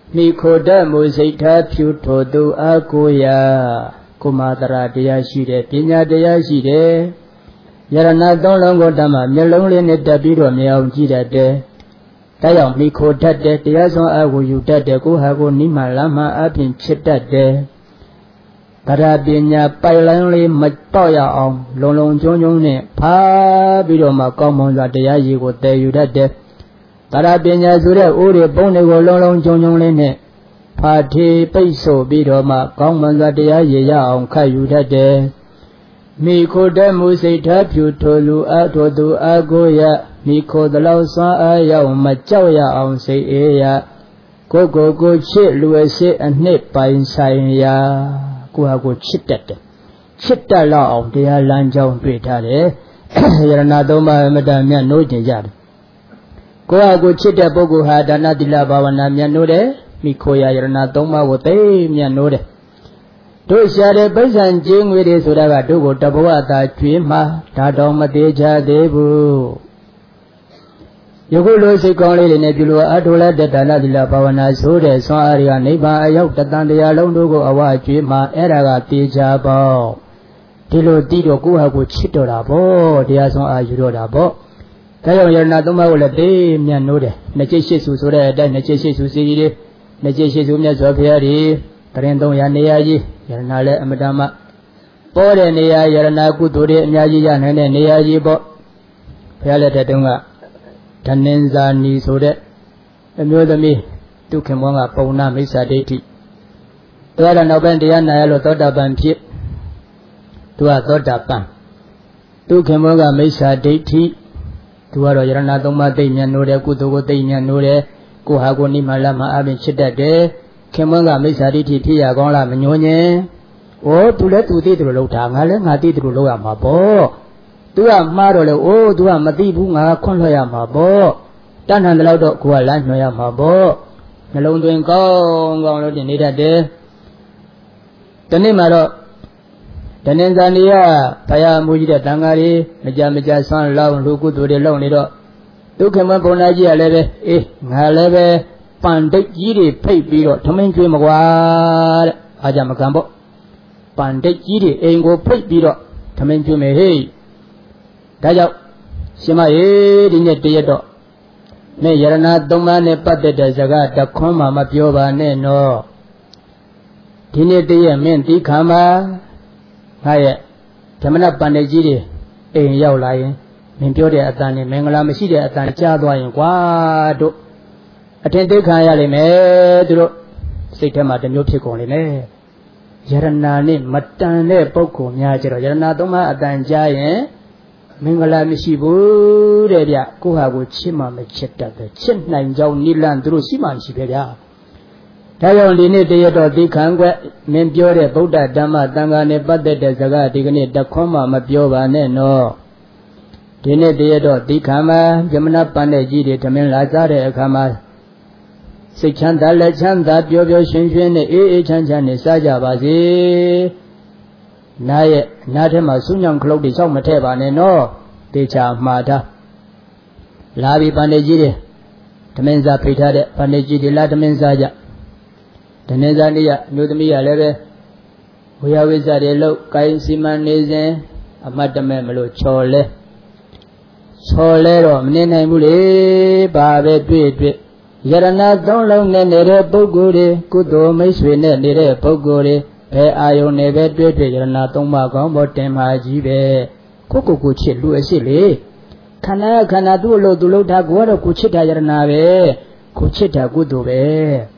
မိခိုတတ်မှုစိတ်ထားဖြူထိုသူအကိုရာကုမာတရာတရားရှိတယ်ပညာတရားရှိတယ်ယရဏသုံးလုံးကိုတတ်မှမျက်လုံးလေးနဲ့တက်ပြီးတော့မြင်အောင်ကြည့်တတ်တယ်ဒါကြောင့်မိခိုတတ်တယ်တရားဆုံးအကိုယူတတ်တယ်ကိုဟာကိုနိမလမ်းမှအပြင်ချစ်တတ်တယ်ဗရာပညာပိုင်လိုင်းလေးမတော့ရအောင်လုံလုံကျုံကျုံနဲ့ဖားပြီးတော့မှကောင်းမွန်စွာတရားရည်ကိုတည်ယူတတ်တယ်ဗရာပညာဆိုတဲ့ဥရိပုံတွေကိုလုံလုံကျုံကျုံလေးနဲ့ဖာထေပိတ်ဆို့ပြီးတော့မှကောင်းမွန်စွာတရားရည်ရအောင်ခတ်ယူတတ်တယ်မိခိုတတ်မှုစိတ်ထားဖြူထိုလူအထိုသူအကိုရမိခိုတလောက်စွမ်းအားရောက်မကြောက်ရအောင်စိတ်အေးရကိုကိုကိုချစ်လူအစစ်အနှစ်ပိုင်ဆိုင်ရာကိုဟာကိုချစ်တတ်တယ်ချစ်တတ်လောက်အောင်တရားလမ်းကြောင်းတွေ့ထားတယ်ယရဏသုံးပါးအမတမြတ်နိုးကျင်ကြတယ်ကိုဟာကိုချစ်တဲ့ပုဂ္ဂိုလ်ဟာဒါနသီလဘာဝနာမြတ်နိုးတယ်မိခိုရာယရဏသုံးပါးကိုသိမြတ်နိုးတယ်တို့ရှာတဲ့ပိဋကံကျင်းငွေတွေဆိုတာကတို့ကိုတဘဝသာကျွေးမှဒါတော့မသေးချသေးဘူးယခုလိုစိတ်ကောင်းလေးတွေနဲ့ပြုလို့အထုလက်တဲ့ဒါနသီလဘာဝနာဆိုတဲ့ဆွမ်းအားတွေကနိဗ္ဗာန်အရောက်တတန်တရားလုံးတို့ကိုအဝကျွေးမှအဲ့ဒါကတေချာပေါ့ဒီလိုတည်တော့ကိုယ့်ဟာကိုချစ်တော်တာပေါ့တရားဆွမ်းအားယူတော့တာပေါ့ဒါကြောင့်ယရဏသုံးပါးကိုလည်းသိမြတ်နိုးတယ်နှစ်ကျိတ်ရှိစုဆိုတဲ့အတိုင်းနှစ်ကျိတ်ရှိစုစီကြီးတွေနှစ်ကျိတ်ရှိစုမြတ်စွာဘုရားတွေတရင်သုံးရာနေရာကြီးယရဏလည်းအမတမပေါ်တဲ့နေရာယရဏကုသိုလ်တွေအများကြီးရနိုင်တဲ့နေရာကြီးပေါ့ဘုရားလက်ထက်တုန်းကဓနင်္ဇာနီဆိုတဲ့အမျိုးသမီးဒုက္ခမောကပုံနာမိစ္ဆာဒိဋ္ဌိသူကတော့နောက်ပိုင်းတရားနာရလို့သောတာပန်ဖြစ်သူကသောတာပန်ဒုက္ခမောကမိစ္ဆာဒိဋ္ဌိသူကတော့ယရဏသုံးပါးသိမြတ်နိုးတယ်ကုသိုလ်ကိုသိမြတ်နိုးတယ်ကိုဟာကိုနိမလမှာအပြင်ချစ်တတ်တယ်ခင်မွန်းကမိစ္ဆာဒိဋ္ဌိဖြစ်ရကောင်းလားမညှိုးညင်ဩသူလည်းသူသိတယ်လို့လုပ်တာငါလည်းငါသိတယ်လို့လုပ်ရမှာပေါ့သူကမှားတော့လေအိုးသူကမသိဘူးငါခွန့်လွှတ်ရမှာပေါ့တဏ္ဍန်တလောက်တော့ကိုကလမ်းညွှန်ရမှာပေါ့နှလုံးသွင်းကောင်းကောင်းလို့တင်နေတတ်တယ်ဒီနေ့မှာတော့တဏ္ဍာနီကဘုရားမူကြီးတဲ့တန်ဃာတွေမကြမကြဆွမ်းလောင်းလူကုသိုလ်တွေလုပ်နေတော့ဒုက္ခမဘုံနာကြီးကလည်းပဲအေးငါလည်းပဲပန်တိတ်ကြီးတွေဖိတ်ပြီးတော့ထမင်းကျွေးမကွာတဲ့အားကြမကံပေါ့ပန်တိတ်ကြီးတွေအိမ်ကိုဖိတ်ပြီးတော့ထမင်းကျွေးမယ်ဟေးဒါကြောင့်ရှင်မရေဒီနေ့တရက်တော့နဲ့ယရဏသုံးပါးနဲ့ပတ်သက်တဲ့စကားတခွန်းမှမပြောပါနဲ့နော်ဒီနေ့တရက်မင်းဒီခံပါငါရဲ့ဓမ္မနပန်တိတ်ကြီးတွေအိမ်ရောက်လာရင်မင်းပြောတဲ့အတန်နဲ့မင်္ဂလာမရှိတဲ့အတန်ကြားသွားရင်ကွာတို့အထင်သိခံရလိမ့်မယ်သူတို့စိတ်ထဲမှာတစ်မျိုးဖြစ်ကုန်လိမ့်မယ်ယရဏနဲ့မတန်တဲ့ပုဂ္ဂိုလ်များကြတော့ယရဏသုံးပါးအတန်ကြားရင်မင်္ဂလာမရှိဘူးတဲ့ဗျကိုဟာကိုချစ်မှမချစ်တတ်ပဲချစ်နိုင်ကြောင်းနိလန့်သူတို့ရှိမှရှိပဲဗျာဒါကြောင့်ဒီနေ့တရတော်ဒီခံွက်မင်းပြောတဲ့ဗုဒ္ဓဓမ္မသံဃာနဲ့ပတ်သက်တဲ့စကားဒီကနေ့တခွန်းမှမပြောပါနဲ့နော်ဒီနေ့တရတော်ဒီခံမှာဇမနာပန်တဲ့ကြီးတွေဓမင်းလာစားတဲ့အခါမှာစိတ်ချမ်းသာလက်ချမ်းသာပျော်ပျော်ရွှင်ရွှင်နဲ့အေးအေးချမ်းချမ်းနဲ့စားကြပါစေနားရဲ့နားထဲမှာစူးညံခလုတ်တွေချောက်မထည့်ပါနဲ့နော်တေချာမှားထားလာပြီပန်နေကြီးတွေဓမင်းစားဖိတ်ထားတဲ့ပန်နေကြီးတွေလာဓမင်းစားကြဓမင်းစားနေ့ရမျိုးသမီးရလည်းပဲဝေယဝိဇ္ဇတွေလို့ကိုင်းစီမံနေစဉ်အမတ်တမဲ့မလို့ချော်လဲချော်လဲတော့မနေနိုင်ဘူးလေဘာပဲတွေ့တွေ့ယရဏသုံးလုံးနဲ့နေတဲ့ပုဂ္ဂိုလ်တွေကုသိုလ်မိတ်ဆွေနဲ့နေတဲ့ပုဂ္ဂိုလ်တွေဘယ်အာယုန်နဲ့ပဲတွေ့တွေ့ယရဏသုံးပါးကောင်းပေါ်တင်ပါကြီးပဲကိုကိုကိုချစ်လူအရှိလေခန္ဓာခန္ဓာသူ့အလို့သူ့လို့ထားကိုကတော့ကိုချစ်တာယရဏပဲကိုချစ်တာကုသိုလ်ပဲ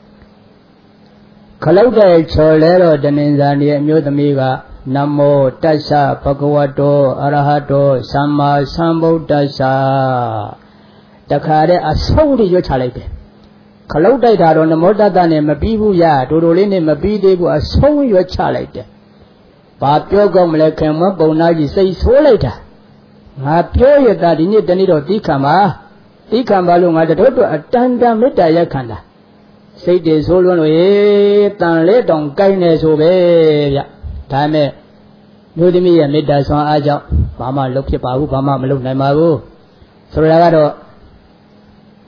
ခလုတ်တဲ့ချော်လဲတော့တဏ္ဍာနီအမျိုးသမီးကနမောတစ္ဆဘဂဝတောအရဟတောသမ္မာသမ္ဗုဒ္ဓဆာတခါတည်းအဆုံးထိရွတ်ချလိုက်တယ်ခလုတ်တိုက်တာတော့နမောတတ္တနဲ့မပြီးဘူးရဒိုဒိုလေးနဲ့မပြီးသေးဘူးအဆုံးရွတ်ချလိုက်တယ်ဘာပြောကောင်းမလဲခင်မပုံနာကြီးစိတ်ဆိုးလိုက်တာငါပြောရတာဒီနေ့တနေ့တော့သီးခံပါသီးခံပါလို့ငါတို့တို့အတန်တန်မေတ္တာရက်ခံတာစိတ်တွေဆိုးလွန်းလို့ရေတန်လေးတောင်ကိုင်းနေဆိုပဲဗျဒါမဲ့မျိုးသမီးရဲ့မေတ္တာဆွမ်းအားကြောင့်ဘာမှလုပ်ဖြစ်ပါဘူးဘာမှမလုပ်နိုင်ပါဘူးဆိုရတာကတော့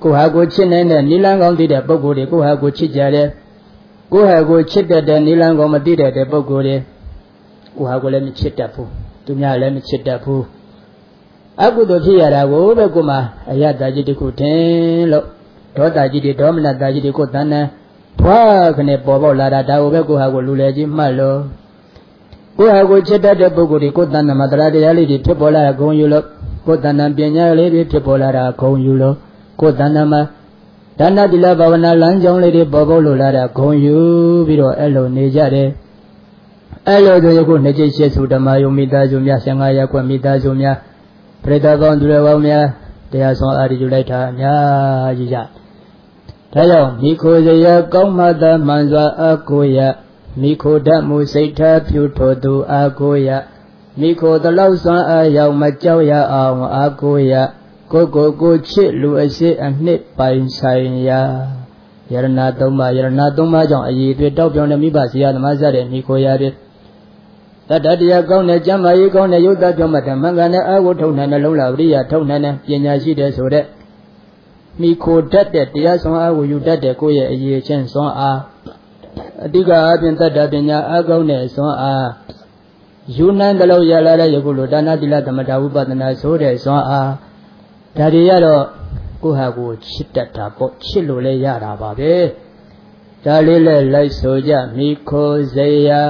ကိုဟာကိုချစ်နေတဲ့နိလန်းကောင်းသိတဲ့ပုဂ္ဂိုလ်တွေကိုဟာကိုချစ်ကြတယ်ကိုဟာကိုချစ်တတ်တဲ့နိလန်းကောင်းမသိတတ်တဲ့ပုဂ္ဂိုလ်တွေကိုဟာကိုလည်းမချစ်တတ်ဘူးသူများလည်းမချစ်တတ်ဘူးအကုသိုလ်ဖြစ်ရတာကိုပဲကိုမှအယတ္တကြီးတစ်ခုထင်လို့ဒေါသကြီးတွေဒေါမနတကြီးတွေကိုတဏ္ဍထွားခနဲ့ပေါ်ပေါက်လာတာဒါကိုပဲကိုဟာကိုလူလေကြီးမှတ်လို့ကိုဟာကိုချစ်တတ်တဲ့ပုဂ္ဂိုလ်တွေကိုတဏ္ဍမှာတရားတရားလေးတွေဖြစ်ပေါ်လာတာဂုဏ်ယူလို့ကိုတဏ္ဍပညာလေးတွေဖြစ်ပေါ်လာတာဂုဏ်ယူလို့ကိုတဏ္ဍမှာဒါနတိလဘာဝနာလမ်းကြောင်းလေးတွေပေါ်ပေါက်လို့လာတာဂုဏ်ယူပြီးတော့အဲ့လိုနေကြတယ်အဲ့လိုဆိုရင်ကိုနှစ်ကျိတ်ရှေ့စုဓမ္မယုံမိသားစုများဆံဃာရပ်ကွက်မိသားစုများပရိသတ်ပေါင်းသူတော်ကောင်းများတရားဆောင်အာရုံယူလိုက်တာအများကြီးကြဒါကြောင့်မိခိုစရာကောင်းမှသာမှန်စွာအကိုရမိခိုတတ်မှုစိတ်ထားပြုထို့သူအကိုရမိခိုတလောက်စွမ်းအားရောက်မကြောက်ရအောင်အကိုရကိုကိုကိုချစ်လူအရှိအနှစ်ပိုင်ဆိုင်ရာယရဏသုံးပါးယရဏသုံးပါးကြောင့်အည်အသွေးတောက်ပြောင်းတဲ့မိဘဆရာသမားစတဲ့မိခိုရာတွေတတ္တတရားကောင်းတဲ့ကျမ်းမာရေးကောင်းတဲ့ယုတ်တပြောမှတ်တဲ့မင်္ဂနဲ့အာဝထုံနဲ့နှလုံးလာဝိရိယထုံနဲ့ပညာရှိတဲ့ဆိုတဲ့မိခိုတတ်တဲ့တရားဆောင်အားကိုယူတတ်တဲ့ကိုယ့်ရဲ့အရေးချင်းစွမ်းအားအတိကအပြင်တတ္တပညာအကောင်းတဲ့စွမ်းအားယူနိုင်တယ်လို့ရလာတဲ့ယခုလိုဒါနသီလသမထဝိပဿနာဆိုတဲ့စွမ်းအားဒါတွေရတော့ကိုယ့်ဟာကိုယ်ချစ်တတ်တာပေါ့ချစ်လို့လည်းရတာပါပဲဒါလေးလည်းလိုက်ဆိုကြမိခိုစရာ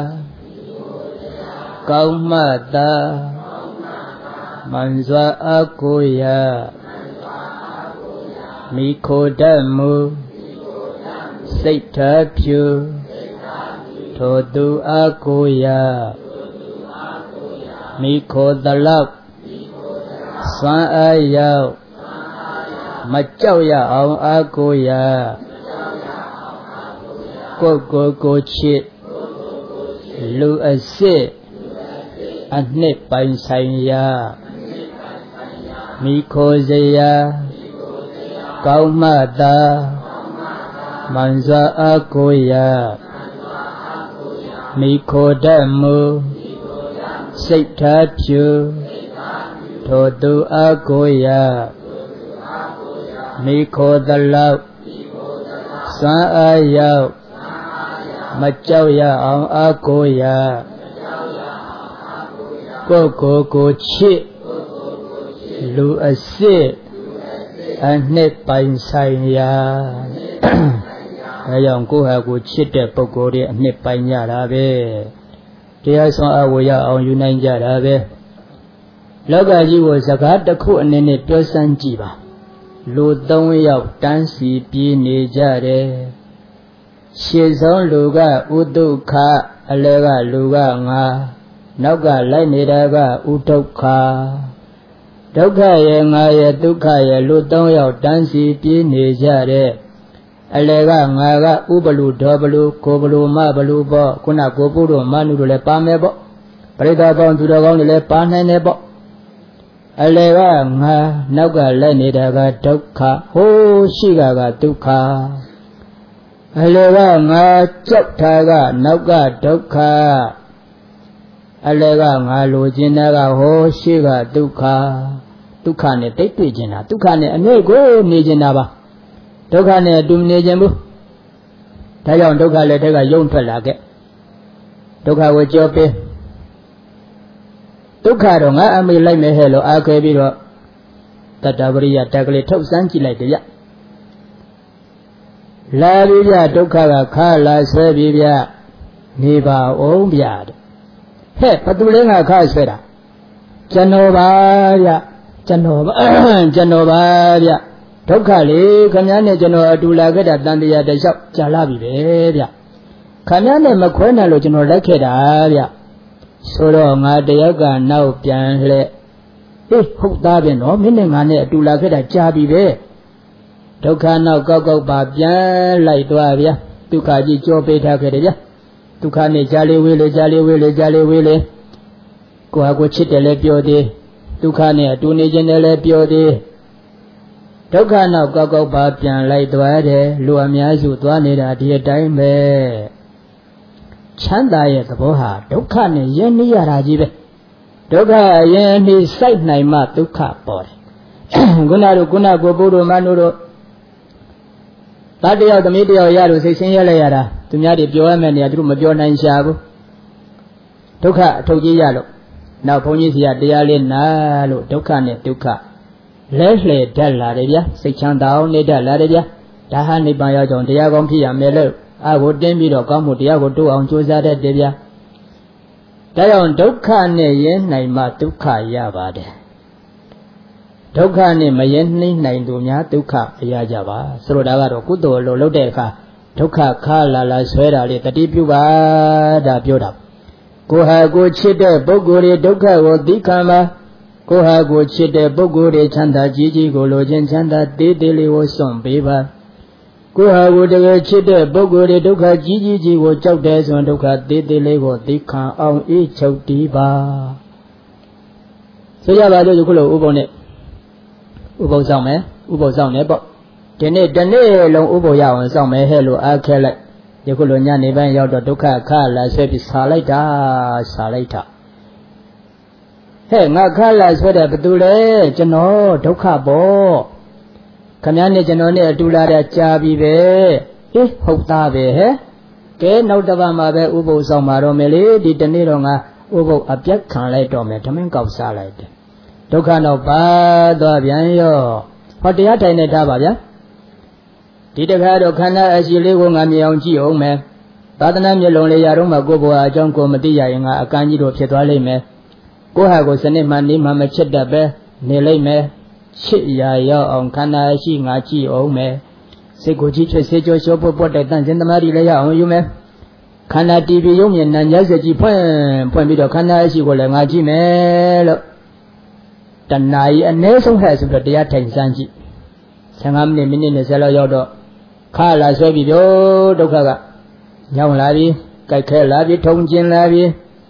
ကောင်းမှသာမှန်စွာအကိုရမိခိုတတ်မှုစိတ်ထားဖြူထိုသူအကိုရမိခိုတလောက်စွမ်းအားရောက်မကြောက်ရအောင်အကိုရကိုကိုကိုချစ်လူအစစ်အနှစ်ပိုင်ဆိုင်ရာမိခိုစရာကောင်းမှသာမှန်စွာအကိုရမိခိုတတ်မှုစိတ်ထားဖြူထိုသူအကိုရမိခိုတလောက်စွမ်းအားရောက်မကြောက်ရအောင်အကိုရကိုကိုကိုချစ်လူအစစ်အနှစ်ပိုင်ဆိုင်ရာအဲကြောင့်ကိုဟာကိုချစ်တဲ့ပုဂ္ဂိုလ်တွေအနှစ်ပိုင်ကြတာပဲတရားဆောင်အဝရအောင်ယူနိုင်ကြတာပဲလောကကြီးကိုစကားတစ်ခုအနေနဲ့ပြောစမ်းကြည့်ပါလူသုံးယောက်တန်းစီပြေးနေကြတယ်ရှေ့ဆုံးလူကဥဒုက္ခအလယ်ကလူကငါနောက်ကလိုက်နေတာကဥဒုက္ခဒုက္ခရဲ့ငါရဲ့ဒုက္ခရဲ့လူသုံးယောက်တန်းစီပြေးနေကြတယ်အလယ်ကငါကဥပလူဒေါပလူကိုပလူမပလူပေါ့ခုနကိုပုတို့မနုတို့လည်းပါမယ်ပေါ့ပရိသတ်ပေါင်းသူတော်ကောင်းတွေလည်းပါနိုင်တယ်ပေါ့အလယ်ကငါနောက်ကလိုက်နေတာကဒုက္ခဟိုးရှိကကဒုက္ခအလယ်ကငါကြောက်တာကနောက်ကဒုက္ခအလယ်ကငါလိုချင်တာကဟိုးရှိကဒုက္ခဒုက္ခနဲ့တိတ်တွေ့ချင်တာဒုက္ခနဲ့အမြဲကိုနေချင်တာပါဒုက္ခနဲ့အတူနေခြင်းဘူးဒါကြောင့်ဒုက္ခလည်းတက်ကယုံထွက်လာခဲ့ဒုက္ခကိုကြောပေးဒုက္ခတော့ငါအမေလိုက်မယ်ဟဲ့လို့အားခဲပြီးတော့တတ္တဝရိယတက်ကလေးထုတ်စမ်းကြည့်လိုက်တယ်ဗျလာပြီးဗျဒုက္ခကခါလာဆွဲပြီးဗျနေပါအောင်ဗျဟဲ့ဘသူလဲငါခါဆွဲတာကျွန်တော်ပါဗျကျွန်တော်ပါကျွန်တော်ပါဗျဒုက္ခလေခမည်းနဲ့ကျွန်တော်အတူလာခဲ့တာတန်တရားတစ်လျှောက်ကြာလာပြီပဲဗျခမည်းနဲ့မခွဲနိုင်လို့ကျွန်တော်လိုက်ခဲ့တာဗျဆိုတော့ငါတယောက်ကနောက်ပြန်လှည့်အေးဟုတ်သားပဲနော်မင်းနဲ့ငါနဲ့အတူလာခဲ့တာကြာပြီပဲဒုက္ခနောက်ကောက်ကောက်ပါပြန်လိုက်သွားဗျဒုက္ခကြီးကြောပေးထားခဲ့တယ်ဗျဒုက္ခနဲ့ကြာလေးဝေးလေကြာလေးဝေးလေကြာလေးဝေးလေကိုဟာကိုချစ်တယ်လဲပြောသေးဒုက္ခနဲ့အတူနေခြင်းတယ်လဲပြောသေးဒုက္ခနောက်ကောက်ကောက်ပါပြန်လိုက်သွားတယ်လူအများစုသွားနေတာဒီအတိုင်းပဲချမ်းသာရဲ့သဘောဟာဒုက္ခနဲ့ယဉ်နေရတာကြီးပဲဒုက္ခယဉ်နေစိုက်နိုင်မှဒုက္ခပေါ်တယ်ခုနတို့ခုနကိုပုဒ်တို့မနုတို့သားတယောက်သမီးတယောက်ရလို့စိတ်ဆင်းရဲလိုက်ရတာသူများတွေပြောရမယ့်နေရာသူတို့မပြောနိုင်ရှာဘူးဒုက္ခအထုတ်ကြီးရလို့နောက်ဘုန်းကြီးစီကတရားလေးနာလို့ဒုက္ခနဲ့ဒုက္ခလဲလှယ်တတ်လာတယ်ဗျာစိတ်ချမ်းသာအောင်နေတတ်လာတယ်ဗျာဒါဟာနိဗ္ဗာန်ရောက်ကြောင်းတရားကောင်းဖြစ်ရမယ်လို့အာကိုတင်းပြီးတော့ကောင်းမှုတရားကိုတိုးအောင်ကြိုးစားတတ်တယ်ဗျာဒါကြောင့်ဒုက္ခနဲ့ရင်းနိုင်မှဒုက္ခရပါတယ်ဒုက္ခနဲ့မရင်းနှိမ့်နိုင်သူများဒုက္ခမရကြပါဆိုလိုတာကတော့ကုသိုလ်လိုလုပ်တဲ့အခါဒုက္ခခါလာလာဆွဲတာလေးတတိပြုပါဒါပြောတာကိုဟာကိုချစ်တဲ့ပုဂ္ဂိုလ်တွေဒုက္ခကိုသိခံပါကိုဟာကိုချစ်တဲ့ပုဂ္ဂိုလ်တွေချမ်းသာကြီးကြီးကိုလိုချင်ချမ်းသာတေးသေးလေးကိုစွန့်ပေးပါကိုဟာကိုတကယ်ချစ်တဲ့ပုဂ္ဂိုလ်တွေဒုက္ခကြီးကြီးကြီးကိုကြောက်တယ်ဆိုရင်ဒုက္ခသေးသေးလေးကိုသိခံအောင်အေးချုပ်တည်ပါဆိုရပါလို့ဒီခုလိုဥပုံနဲ့ဥပုံဆောင်မယ်ဥပုံဆောင်တယ်ပေါ့ဒီနေ့တနေ့လုံးဥပုံရအောင်ဆောင်မယ်ဟဲ့လို့အားခဲလိုက်ယခုလိုညနေပိုင်းရောက်တော့ဒုက္ခခါလာဆွဲပြီးဆာလိုက်တာဆာလိုက်တာဟဲ့ငါခါလာဆွဲတယ်ဘယ်သူလဲကျွန်တော်ဒုက္ခပေါ့ခမည်းနဲ့ကျွန်တော်နဲ့အတူလာတဲ့ကြာပြီပဲအေးဟုတ်သားပဲဟဲ့ကဲနောက်တစ်ပတ်မှာပဲဥပုသ်ဆောင်ပါတော့မယ်လေဒီတနေ့တော့ငါဥပုသ်အပြတ်ခံလိုက်တော့မယ်ဓမင်းကောက်စားလိုက်တယ်ဒုက္ခတော့ပါသွားပြန်ရောဟောတရားထိုင်နေထားပါဗျာဒီတခါတော့ခန္ဓာအရှိလေးကိုငါမြင်အောင်ကြည့်အောင်မယ်သာသနာမျက်လုံးလေးရတော့မှကိုယ်ဘဝအကြောင်းကိုမသိရရင်ငါအကန့်ကြီးတို့ဖြစ်သွားလိမ့်မယ်ကိုယ်ဟာကိုစနစ်မှနေမှမချစ်တတ်ပဲနေလိမ့်မယ်ချစ်ရာရောက်အောင်ခန္ဓာအရှိငါကြည့်အောင်မယ်စိတ်ကိုကြည့်ချွတ်စေကြောရှောပွတ်ပွတ်တဲ့တန်စင်သမားတွေလည်းရအောင်ယူမယ်ခန္ဓာတီဗီရုပ်မြင်နာညစကြည့်ဖွင့်ဖွင့်ပြီးတော့ခန္ဓာအရှိကိုလည်းငါကြည့်မယ်လို့တဏှာကြီးအ ਨੇ ဆုံးဟဲ့ဆိုတော့တရားထိုင်စမ်းကြည့်ဆယ်ငါးမိနစ်မိနစ်နဲ့ဆယ်လောက်ရောက်တော့ခါလာဆွဲပြီပြောဒုက္ခကညောင်းလာပြီကြိုက်ခဲလာပြီထုံကျင်လာပြီ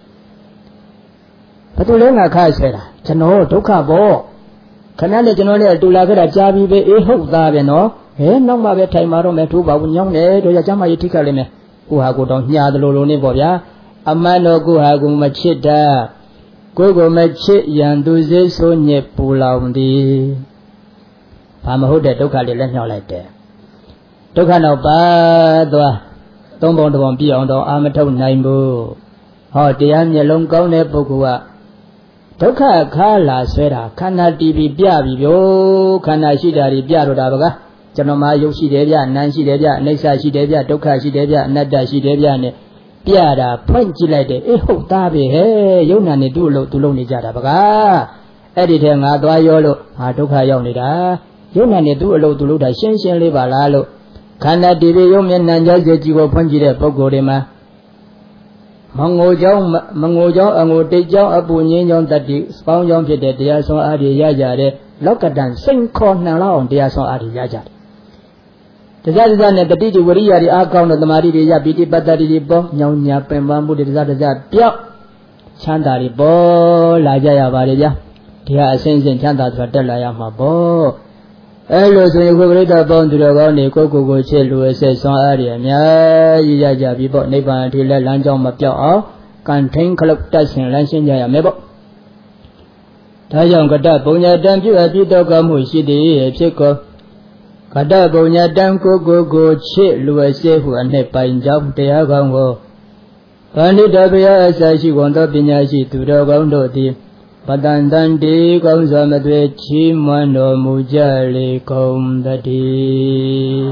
ဘာလို့လဲငါခါဆွဲတာကျွန်တော်ဒုက္ခပေါ့ခဏနဲ့ကျွန်တော်လည်းအတူလာခဲ့တာကြာပြီပဲအေးဟုတ်သားပဲနော်ဟဲနောက်မှပဲထိုင်มาတော့မယ်ထိုးပါဘူးညောင်းတယ်တို့ရကျမကြီးထိခတ်လိမ့်မယ်ကိုဟာကိုတော့ညာသလိုလိုနေပေါ့ဗျာအမှန်တော့ကိုဟာကိုမချစ်တာကိုကိုမချစ်ရန်သူစေးဆိုးညစ်ပူလောင်သည်ဘာမဟုတ်တဲ့ဒုက္ခလေးလည်းညှောက်လိုက်တယ်ဒုက္ခတော့ပါသွားသုံးပုံတစ်ပုံပြည့်အောင်တော့အာမထုတ်နိုင်ဘူးဟောတရားမျက်လုံးကောင်းတဲ့ပုဂ္ဂိုလ်ကဒုက္ခခါလာဆွဲတာခန္ဓာတီးပြီးပြပြီဗျို့ခန္ဓာရှိတာတွေပြတော့တာဗကားကျွန်တော်မှရုပ်ရှိတယ်ဗျနာမ်ရှိတယ်ဗျအနိစ္စရှိတယ်ဗျဒုက္ခရှိတယ်ဗျအနတ္တရှိတယ်ဗျနဲ့ပြတာဖွင့်ကြည့်လိုက်တယ်အေးဟုတ်သားပဲဟဲ့ယုံနာနေသူ့လို့သူလုံနေကြတာဗကားအဲ့ဒီထဲငါသွားရောလို့ဟာဒုက္ခရောက်နေတာယုံနာနေသူ့အလုပ်သူ့လို့တာရှင်းရှင်းလေးပါလားလို့ခန္ဓာတီးပြီးရုပ်မျက်နှာကြစေကြည့်ကိုဖွင့်ကြည့်တဲ့ပုဂ္ဂိုလ်တွေမှာမငိုကြောင်းမငိုကြောင်းအငိုတိတ်ကြောင်းအပူငင်းကြောင်းတတိစပေါင်းကြောင်းဖြစ်တဲ့တရားဆောင်အားတွေရကြတဲ့လောကတန်စိန်ခေါ်နှံလောက်အောင်တရားဆောင်အားတွေရကြတယ်တရားတရားနဲ့တတိတိဝရိယတွေအားကောင်းတဲ့သမာဓိတွေရပိဋိပတ္တတိတွေပေါ်ညောင်ညာပင်ပန်းမှုတွေတရားတရားပြောက်ချမ်းသာတွေပေါ်လာကြရပါတယ်ဗျာတရားအစဉ်စဉ်ချမ်းသာစွာတက်လာရမှာပေါ့အဲ့လိုဆိုရင်ကိုယ်ပရိသတ်ပေါင်းသူတော်ကောင်းတွေကိုကိုကိုချစ်လူအဆက်ဆွမ်းအားတွေအများကြီးရကြပြီပေါ့နိဗ္ဗာန်အထိလည်းလမ်းကြောင်းမပြောက်အောင်ကံထိန်ခလုတ်တက်ဆင်လမ်းရှင်းကြရမယ်ပေါ့ဒါကြောင့်ကတ္တပုညတံပြုအပ်ပြီးတော့ကောင်းမှုရှိသည်ဖြစ်ကောကတ္တပုညတံကိုကိုကိုချစ်လူအဆက်ဟုအနှစ်ပိုင်ကြောင်းတရားကောင်းကိုဗန္ဓိတဘုရားအစရှိကုန်သောပညာရှိသူတော်ကောင်းတို့သည်ပတန်တန်တေကောင်းစွာမသွေချီးမွမ်းတော်မူကြလေကုန်သတည်း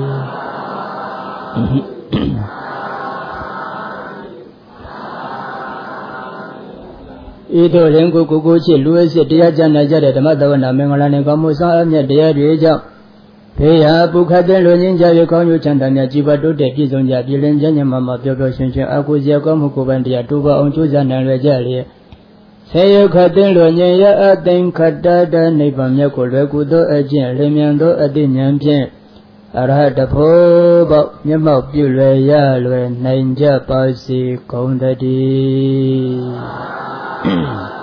ဤသို့ရင်ကိုကိုကိုချစ်လူအစစ်တရားကျမ်းနာကြတဲ့ဓမ္မသဝနာမင်္ဂလာနှင့်ကောင်းမှုဆောင်အပ်မြတ်တရားတွေကြောင့်ဘေးဟာပုခတ်တဲ့လူချင်းကြ၍ကောင်းကျိုးချမ်းသာများကြည်ပါတိုးတက်ပြည့်စုံကြပြည်လင်ကျမ်းညမှာမှာပျော်ပျော်ရွှင်ရွှင်အကူစရာကောင်းမှုကိုယ်ပိုင်တရားတူပါအောင်ကြိုးစားနိုင်ရကြလျက်ဆေယခတ်တဲ့လူညင်ရအသိခတ္တတနိဗ္ဗာန်မြတ်ကိုလွယ်ကူသောအကျင့်လင်းမြန်သောအသိဉာဏ်ဖြင့်အရဟတဖို့ပေါမျက်မှောက်ပြုလွယ်ရလွယ်နိုင်ကြပါစေကုန်သတည်း